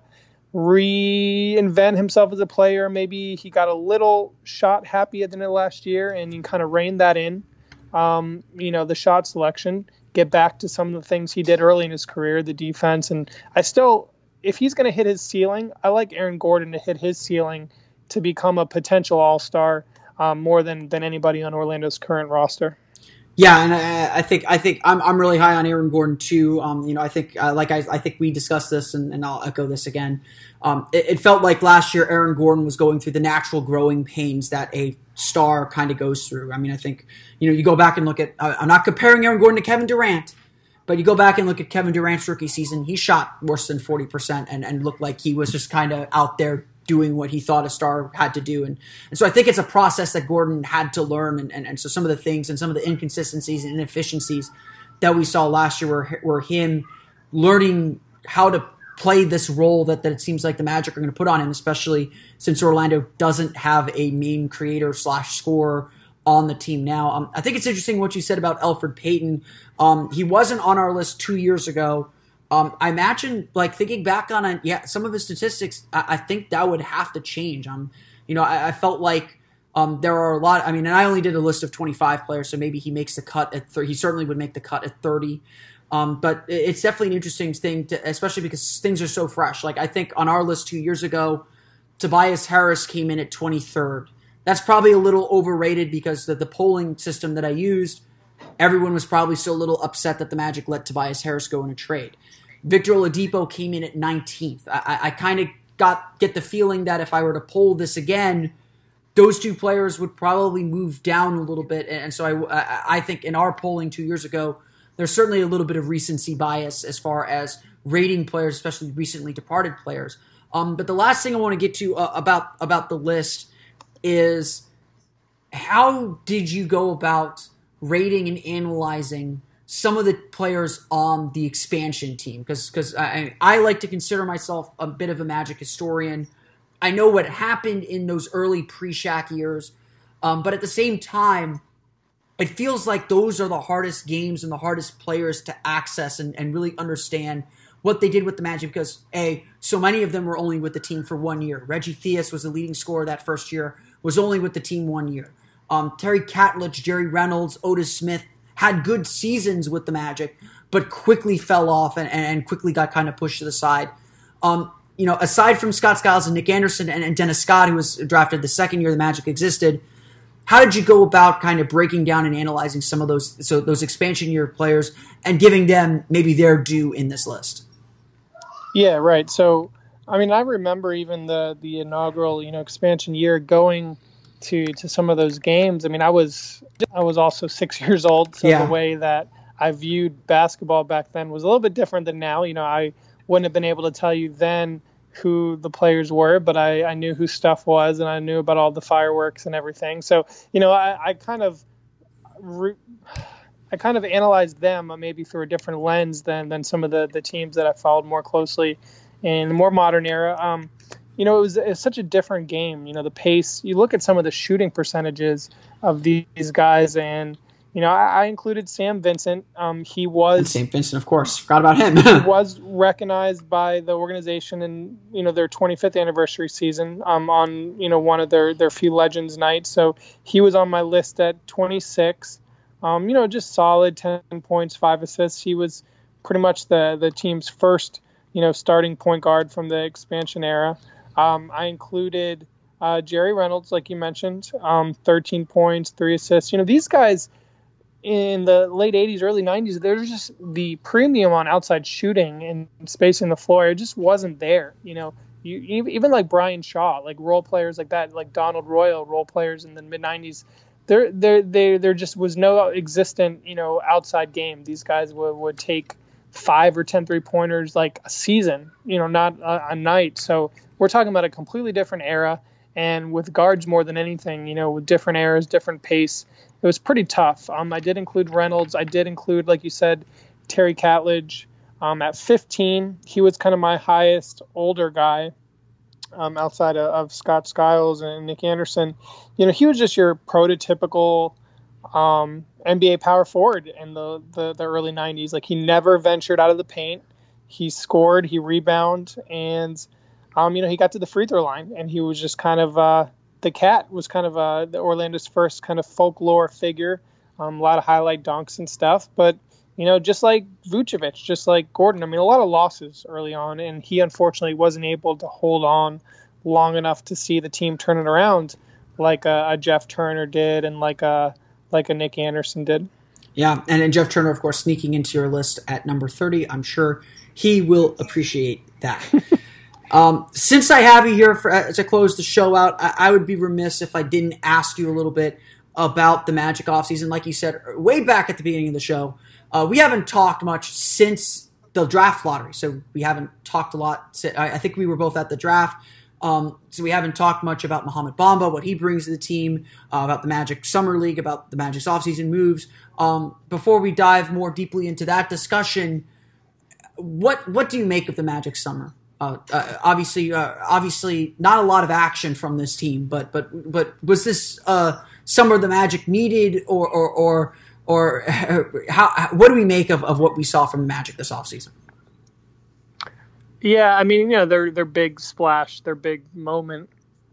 reinvent himself as a player. Maybe he got a little shot happy at the end of last year and you kind of rein that in. Um, you know, the shot selection, get back to some of the things he did early in his career, the defense. And I still, if he's going to hit his ceiling, I like Aaron Gordon to hit his ceiling to become a potential all-star um, more than, than anybody on Orlando's current roster. Yeah, and I, I think I think I'm I'm really high on Aaron Gordon too. Um, you know, I think uh, like I I think we discussed this, and, and I'll echo this again. Um, it, it felt like last year Aaron Gordon was going through the natural growing pains that a star kind of goes through. I mean, I think, you know, you go back and look at. Uh, I'm not comparing Aaron Gordon to Kevin Durant, but you go back and look at Kevin Durant's rookie season. He shot worse than forty percent and and looked like he was just kind of out there doing what he thought a star had to do. And, and so I think it's a process that Gordon had to learn. And, and, and so some of the things and some of the inconsistencies and inefficiencies that we saw last year were, were him learning how to play this role that, that it seems like the Magic are going to put on him, especially since Orlando doesn't have a main creator slash scorer on the team now. Um, I think it's interesting what you said about Elfrid Payton. Um, he wasn't on our list two years ago. Um, I imagine, like, thinking back on it, yeah, some of his statistics, I, I think that would have to change. Um, you know, I, I felt like um, there are a lot. I mean, and I only did a list of twenty-five players, so maybe he makes the cut at thirty. He certainly would make the cut at thirty. Um, but it's definitely an interesting thing, to, especially because things are so fresh. Like, I think on our list two years ago, Tobias Harris came in at twenty-third. That's probably a little overrated because the, the polling system that I used, everyone was probably still a little upset that the Magic let Tobias Harris go in a trade. Victor Oladipo came in at nineteenth. I, I kind of got get the feeling that if I were to poll this again, those two players would probably move down a little bit. And so I, I think in our polling two years ago, there's certainly a little bit of recency bias as far as rating players, especially recently departed players. Um, but the last thing I want to get to uh, about about the list is how did you go about rating and analyzing some of the players on the expansion team? Because because I, I like to consider myself a bit of a Magic historian. I know what happened in those early pre-Shaq years, um, but at the same time, it feels like those are the hardest games and the hardest players to access and, and really understand what they did with the Magic because, A, so many of them were only with the team for one year. Reggie Theus was the leading scorer that first year, was only with the team one year. Um, Terry Catledge, Jerry Reynolds, Otis Smith had good seasons with the Magic, but quickly fell off and, and quickly got kind of pushed to the side. Um, you know, aside from Scott Skiles and Nick Anderson and, and Dennis Scott, who was drafted the second year the Magic existed, how did you go about kind of breaking down and analyzing some of those so those expansion year players and giving them maybe their due in this list? Yeah, right. So, I mean, I remember even the the inaugural, you know, expansion year going to to some of those games. I mean, I was I was also six years old, so yeah. The way that I viewed basketball back then was a little bit different than now. You know, I wouldn't have been able to tell you then who the players were, but I, I knew who Stuff was, and I knew about all the fireworks and everything. So, you know, I, I kind of, re- I kind of analyzed them maybe through a different lens than than some of the, the teams that I followed more closely in the more modern era. Um, you know, it was, it was such a different game. You know, the pace. You look at some of the shooting percentages of these guys, and you know, I, I included Sam Vincent. Um, he was and Saint Vincent, of course. Forgot about him. He was recognized by the organization in you know their twenty-fifth anniversary season um, on you know one of their their few Legends nights. So he was on my list at twenty-six. Um, you know, just solid ten points, five assists. He was pretty much the the team's first you know starting point guard from the expansion era. Um, I included uh, Jerry Reynolds, like you mentioned, um, thirteen points, three assists. You know, these guys in the late eighties, early nineties, there's just the premium on outside shooting and spacing the floor. It just wasn't there. You know, you, even like Brian Shaw, like role players like that, like Donald Royal, role players in the mid nineties, there, there, there, there just was no existent, you know, outside game. These guys would, would take five or ten three pointers like a season, you know, not a, a night. So we're talking about a completely different era. And with guards more than anything, you know, with different eras, different pace, it was pretty tough. Um, I did include Reynolds. I did include, like you said, Terry Catledge. Um, at fifteen, he was kind of my highest older guy um, outside of, of Scott Skiles and Nick Anderson. You know, he was just your prototypical um, N B A power forward in the, the, the early nineties. Like, he never ventured out of the paint. He scored, he rebounded, and Um, you know, he got to the free throw line, and he was just kind of uh, the cat was kind of uh, the Orlando's first kind of folklore figure. Um, a lot of highlight dunks and stuff, but you know, just like Vucevic, just like Gordon. I mean, a lot of losses early on, and he unfortunately wasn't able to hold on long enough to see the team turn it around, like a, a Jeff Turner did, and like a like a Nick Anderson did. Yeah, and, and Jeff Turner, of course, sneaking into your list at number thirty. I'm sure he will appreciate that. Um, since I have you here for, uh, to close the show out, I, I would be remiss if I didn't ask you a little bit about the Magic offseason. Like you said, way back at the beginning of the show, uh, we haven't talked much since the draft lottery. So we haven't talked a lot. I, I think we were both at the draft. Um, so we haven't talked much about Mohamed Bamba, what he brings to the team, uh, about the Magic Summer League, about the Magic's offseason moves. Um, before we dive more deeply into that discussion, what what do you make of the Magic summer? Uh, uh, obviously, uh, obviously, not a lot of action from this team, but but but was this uh, summer the Magic needed, or or or, or how? What do we make of, of what we saw from the Magic this offseason? Yeah, I mean, you know, their their big splash, their big moment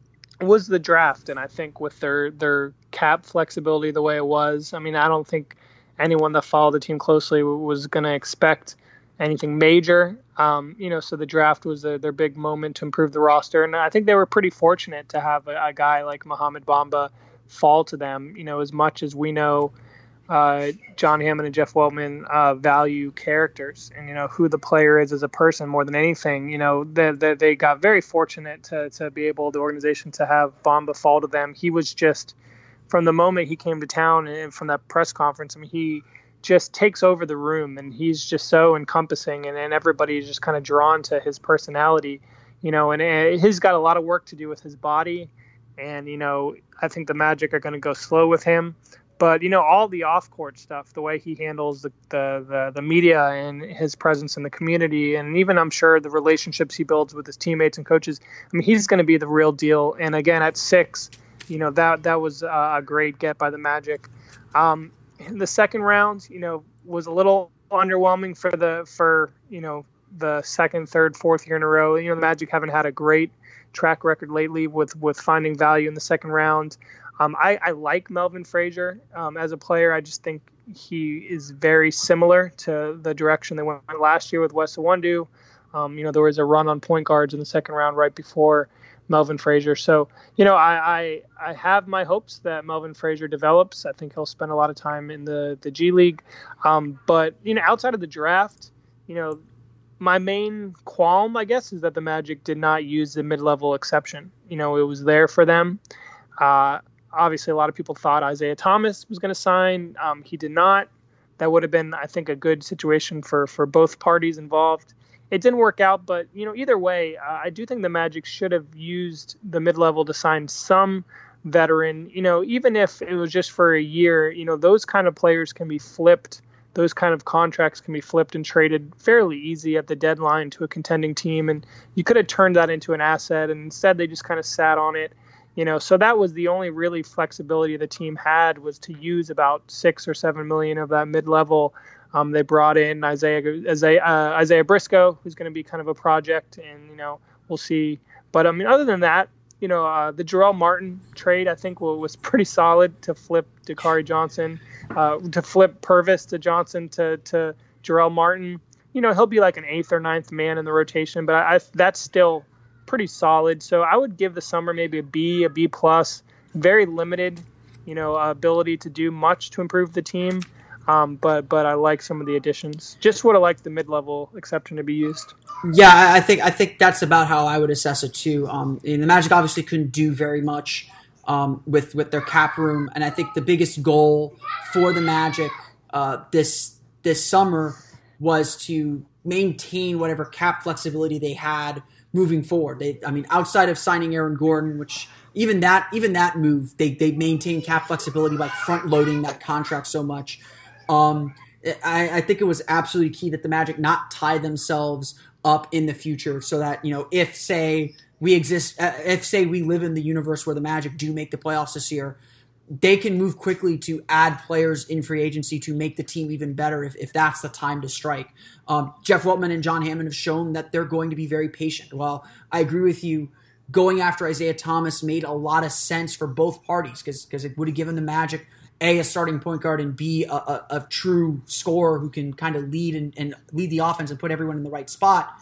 was the draft, and I think with their their cap flexibility the way it was, I mean, I don't think anyone that followed the team closely was going to expect anything major. Um, you know, so the draft was a, their big moment to improve the roster, and I think they were pretty fortunate to have a, a guy like Mohamed Bamba fall to them. You know, as much as we know, uh, John Hammond and Jeff Weltman uh, value characters and, you know, who the player is as a person more than anything. You know, they, they, they got very fortunate to, to be able, the organization, to have Bamba fall to them. He was just, from the moment he came to town and from that press conference, I mean, he just takes over the room, and he's just so encompassing, and, and everybody's just kind of drawn to his personality, you know, and, and he's got a lot of work to do with his body. And, you know, I think the Magic are going to go slow with him. But, you know, all the off-court stuff, the way he handles the, the, the, the media and his presence in the community, and even, I'm sure, the relationships he builds with his teammates and coaches, I mean, he's going to be the real deal. And, again, at six, you know, that that was a great get by the Magic. Um, the second round, you know, was a little underwhelming for the, for, you know, the second, third, fourth year in a row. You know, the Magic haven't had a great track record lately with, with finding value in the second round. Um, I, I like Melvin Frazier um, as a player. I just think he is very similar to the direction they went last year with Wes Iwundu. Um, you know, there was a run on point guards in the second round right before Melvin Frazier. So, you know, I, I, I have my hopes that Melvin Frazier develops. I think he'll spend a lot of time in the, the G League. Um, but, you know, outside of the draft, you know, my main qualm, I guess, is that the Magic did not use the mid-level exception. You know, it was there for them. Uh, Obviously, a lot of people thought Isaiah Thomas was going to sign. Um, he did not. That would have been, I think, a good situation for, for both parties involved. It didn't work out, but, you know, either way, uh, I do think the Magic should have used the mid-level to sign some veteran. You know, even if it was just for a year, you know, those kind of players can be flipped. Those kind of contracts can be flipped and traded fairly easy at the deadline to a contending team. And you could have turned that into an asset, and instead they just kind of sat on it. You know, so that was the only really flexibility the team had, was to use about six or seven million of that mid-level. Um, they brought in Isaiah Isaiah, uh, Isaiah Briscoe, who's going to be kind of a project, and, you know, we'll see. But I mean, other than that, you know, uh, the Jarrell Martin trade, I think, was pretty solid to flip Dakari Johnson, uh, to flip Purvis to Johnson to to Jarrell Martin. You know, he'll be like an eighth or ninth man in the rotation, but I, I that's still pretty solid. So I would give the summer maybe a B, a B plus. Very limited, you know, uh, ability to do much to improve the team. Um, but but I like some of the additions. Just would have liked the mid-level exception to be used. Yeah, I think I think that's about how I would assess it too. Um, and the Magic obviously couldn't do very much um, with with their cap room, and I think the biggest goal for the Magic uh, this this summer was to maintain whatever cap flexibility they had moving forward. They, I mean, outside of signing Aaron Gordon, which even that even that move, they they maintained cap flexibility by front loading that contract so much. Um, I, I think it was absolutely key that the Magic not tie themselves up in the future, so that, you know, if say we exist, uh, if say we live in the universe where the Magic do make the playoffs this year, they can move quickly to add players in free agency to make the team even better if, if that's the time to strike. Um, Jeff Weltman and John Hammond have shown that they're going to be very patient. Well, I agree with you. Going after Isaiah Thomas made a lot of sense for both parties because because it would have given the Magic, A, a starting point guard, and B, a, a, a true scorer who can kind of lead and, and lead the offense and put everyone in the right spot.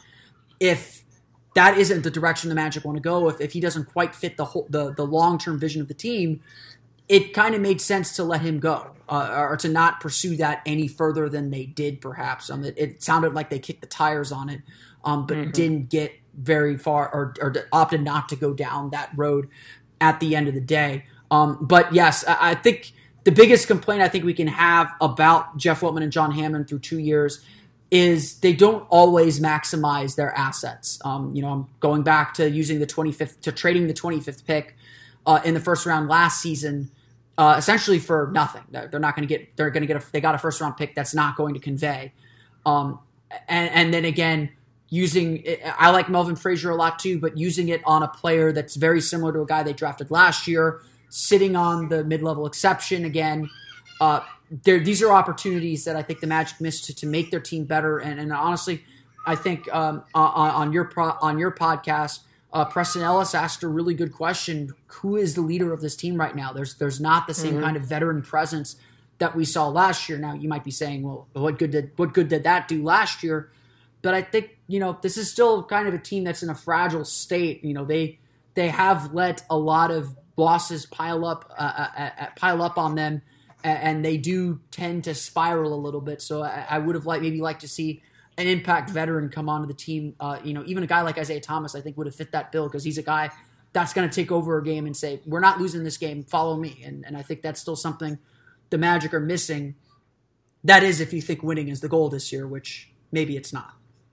If that isn't the direction the Magic want to go, if, if he doesn't quite fit the whole, the, the long-term vision of the team, it kind of made sense to let him go uh, or to not pursue that any further than they did, perhaps. Um, it, it sounded like they kicked the tires on it, um, but mm-hmm. didn't get very far or, or opted not to go down that road at the end of the day. Um, but yes, I, I think the biggest complaint I think we can have about Jeff Weltman and John Hammond through two years is they don't always maximize their assets. Um, you know, I'm going back to using the twenty-fifth, to trading the twenty-fifth pick uh, in the first round last season. Uh, essentially for nothing. They're not going to get. They're going to get. A, they got a first round pick that's not going to convey. Um, and, and then again, using I like Melvin Frazier a lot too, but using it on a player that's very similar to a guy they drafted last year, sitting on the mid-level exception again. Uh, these are opportunities that I think the Magic missed to, to make their team better. And, and honestly, I think um, on, on your pro, on your podcast, uh, Preston Ellis asked a really good question: who is the leader of this team right now? There's there's not the same mm-hmm. kind of veteran presence that we saw last year. Now you might be saying, well, what good did what good did that do last year? But I think, you know, this is still kind of a team that's in a fragile state. You know, they they have let a lot of losses pile up uh, uh, uh, pile up on them, and they do tend to spiral a little bit. So I, I would have liked maybe liked to see an impact veteran come onto the team. Uh, you know, even a guy like Isaiah Thomas, I think, would have fit that bill, because he's a guy that's going to take over a game and say, we're not losing this game, follow me. And and I think that's still something the Magic are missing. That is, if you think winning is the goal this year, which maybe it's not.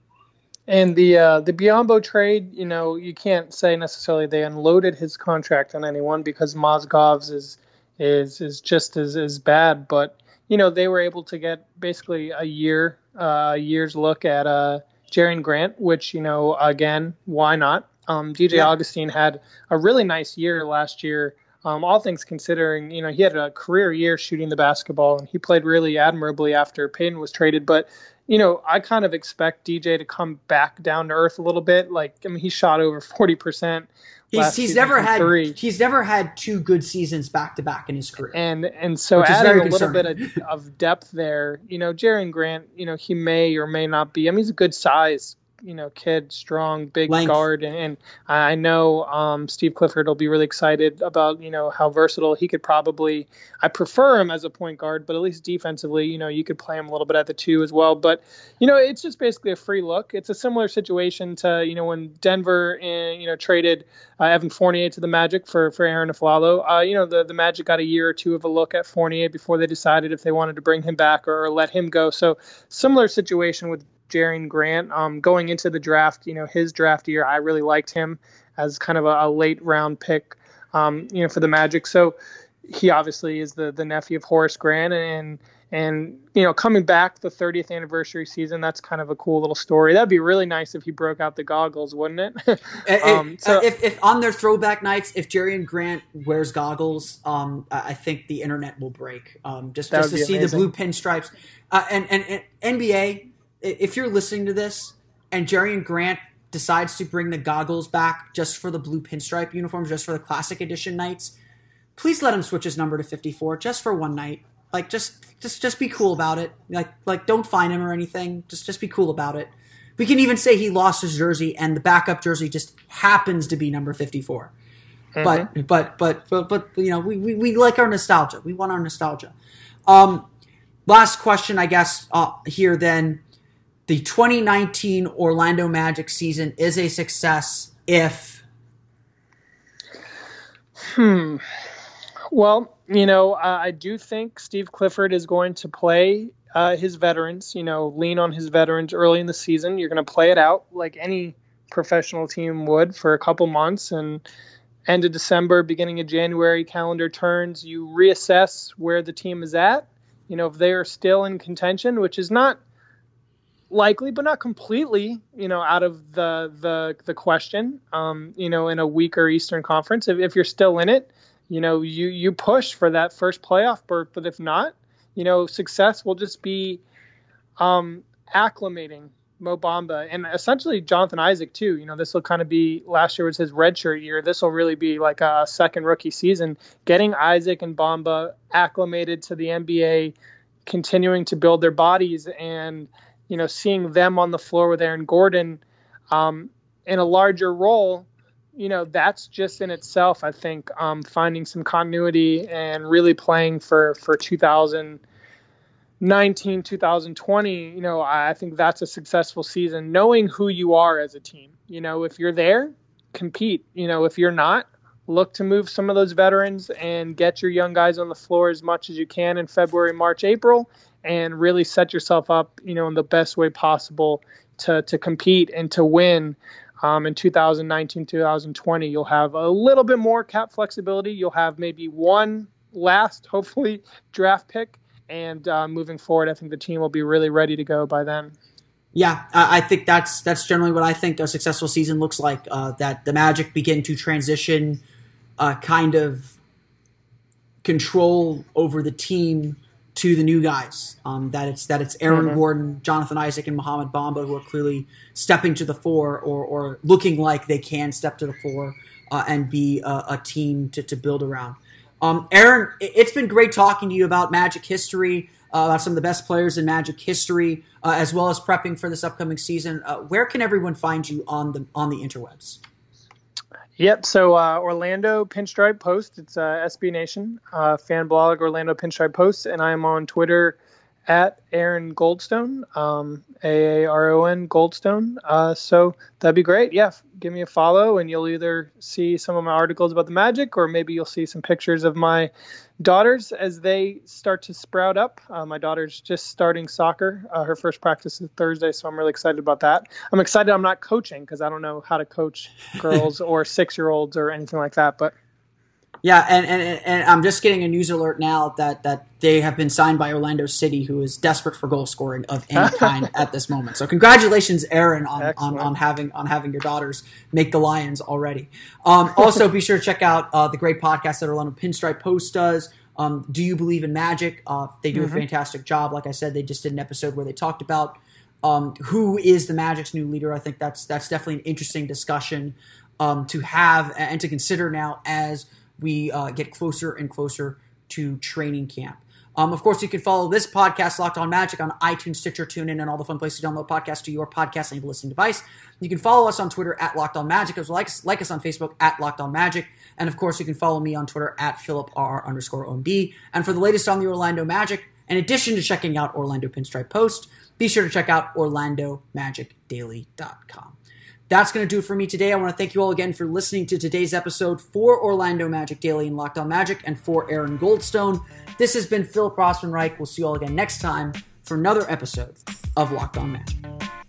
And the uh, the Biyombo trade, you know, you can't say necessarily they unloaded his contract on anyone, because Mozgov's is is is just as, as bad. But, you know, they were able to get basically a year, uh, a year's look at uh, Jerian Grant, which, you know, again, why not? Um, D J yeah. Augustine had a really nice year last year. Um, all things considering, you know, he had a career year shooting the basketball, and he played really admirably after Payton was traded. But, you know, I kind of expect D J to come back down to earth a little bit. Like, I mean, he shot over forty percent. He's, he's never had three. He's never had two good seasons back to back in his career. And and so adding a little bit of, of depth there, you know, Jerian Grant, you know, he may or may not be. I mean, he's a good size, you know, kid, strong, big Length. guard. And, and I know um, Steve Clifford will be really excited about, you know, how versatile he could probably, I prefer him as a point guard, but at least defensively, you know, you could play him a little bit at the two as well. But, you know, it's just basically a free look. It's a similar situation to, you know, when Denver, uh, you know, traded uh, Evan Fournier to the Magic for, for Aaron Aflalo. Uh, you know, the, the Magic got a year or two of a look at Fournier before they decided if they wanted to bring him back or, or let him go. So similar situation with Jerian Grant. Um, going into the draft, you know, his draft year, I really liked him as kind of a, a late round pick, um, you know, for the Magic. So he obviously is the the nephew of Horace Grant, and and you know, coming back the thirtieth anniversary season, that's kind of a cool little story. That'd be really nice if he broke out the goggles, wouldn't it? um, if, so, if, if on their throwback nights, if Jerian Grant wears goggles, um, I think the internet will break. Um, just just to see amazing. The blue pinstripes, uh, and, and and N B A. If you're listening to this and Jerian Grant decides to bring the goggles back just for the blue pinstripe uniforms, just for the classic edition nights, please let him switch his number to fifty-four just for one night. Like, just, just, just be cool about it. Like, like don't fine him or anything. Just, just be cool about it. We can even say he lost his jersey and the backup jersey just happens to be number fifty-four. Mm-hmm. But, but, but, but, but, you know, we, we, we like our nostalgia. We want our nostalgia. Um, last question, I guess, uh, here then. The twenty nineteen Orlando Magic season is a success if... Hmm. Well, you know, uh, I do think Steve Clifford is going to play uh, his veterans, you know, lean on his veterans early in the season. You're going to play it out like any professional team would for a couple months, and end of December, beginning of January, calendar turns, you reassess where the team is at. You know, if they are still in contention, which is not likely, but not completely, you know, out of the the the question. Um, you know, in a weaker Eastern Conference, if, if you're still in it, you know, you you push for that first playoff berth. But if not, you know, success will just be um, acclimating Mo Bamba and essentially Jonathan Isaac too. You know, this will kind of be, last year was his redshirt year. This will really be like a second rookie season, getting Isaac and Bamba acclimated to the N B A, continuing to build their bodies, and you know, seeing them on the floor with Aaron Gordon um, in a larger role, you know, that's just in itself, I think, um, finding some continuity and really playing for, for two thousand nineteen, two thousand twenty, you know, I think that's a successful season, knowing who you are as a team. You know, if you're there, compete. You know, if you're not, look to move some of those veterans and get your young guys on the floor as much as you can in February, March, April, and really set yourself up, you know, in the best way possible to to compete and to win. Um, in two thousand nineteen, two thousand twenty, you'll have a little bit more cap flexibility. You'll have maybe one last, hopefully, draft pick. And uh, moving forward, I think the team will be really ready to go by then. Yeah, I think that's that's generally what I think a successful season looks like, uh, that the Magic begin to transition uh, kind of control over the team to the new guys, um, that it's that it's Aaron mm-hmm. Gordon, Jonathan Isaac, and Mohamed Bamba who are clearly stepping to the fore or, or looking like they can step to the fore uh, and be a, a team to, to build around. Um, Aaron, it's been great talking to you about Magic history, uh, about some of the best players in Magic history, uh, as well as prepping for this upcoming season. Uh, where can everyone find you on the on the interwebs? Yep. So uh, Orlando Pinstripe Post. It's uh, S B Nation uh, fan blog, Orlando Pinstripe Post, and I am on Twitter at Aaron Goldstone, um, A A R O N Goldstone. Uh, so that'd be great. Yeah, give me a follow, and you'll either see some of my articles about the Magic, or maybe you'll see some pictures of my daughters as they start to sprout up. Uh, my daughter's just starting soccer. Uh, her first practice is Thursday, so I'm really excited about that. I'm excited I'm not coaching because I don't know how to coach girls or six-year-olds or anything like that, but yeah, and, and and I'm just getting a news alert now that, that they have been signed by Orlando City, who is desperate for goal scoring of any kind at this moment. So congratulations, Aaron, on, on, on having on having your daughters make the Lions already. Um, also, be sure to check out uh, the great podcast that Orlando Pinstripe Post does. Um, Do You Believe in Magic? Uh, they do mm-hmm. a fantastic job. Like I said, they just did an episode where they talked about um, who is the Magic's new leader. I think that's that's definitely an interesting discussion um, to have and to consider now as we uh, get closer and closer to training camp. Um, of course, you can follow this podcast, Locked On Magic, on iTunes, Stitcher, TuneIn, and all the fun places to download podcasts to your podcast-enabled listening device. You can follow us on Twitter at Locked On Magic, as well as like, like us on Facebook at Locked On Magic. And, of course, you can follow me on Twitter at PhilipRR underscore OMD. And for the latest on the Orlando Magic, in addition to checking out Orlando Pinstripe Post, be sure to check out Orlando Magic Daily dot com. That's going to do it for me today. I want to thank you all again for listening to today's episode for Orlando Magic Daily and Locked On Magic, and for Aaron Goldstone. This has been Philip Rossman-Reich. We'll see you all again next time for another episode of Locked On Magic.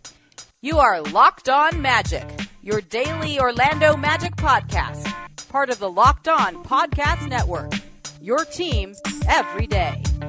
You are Locked On Magic, your daily Orlando Magic podcast, part of the Locked On Podcast Network, your team every day.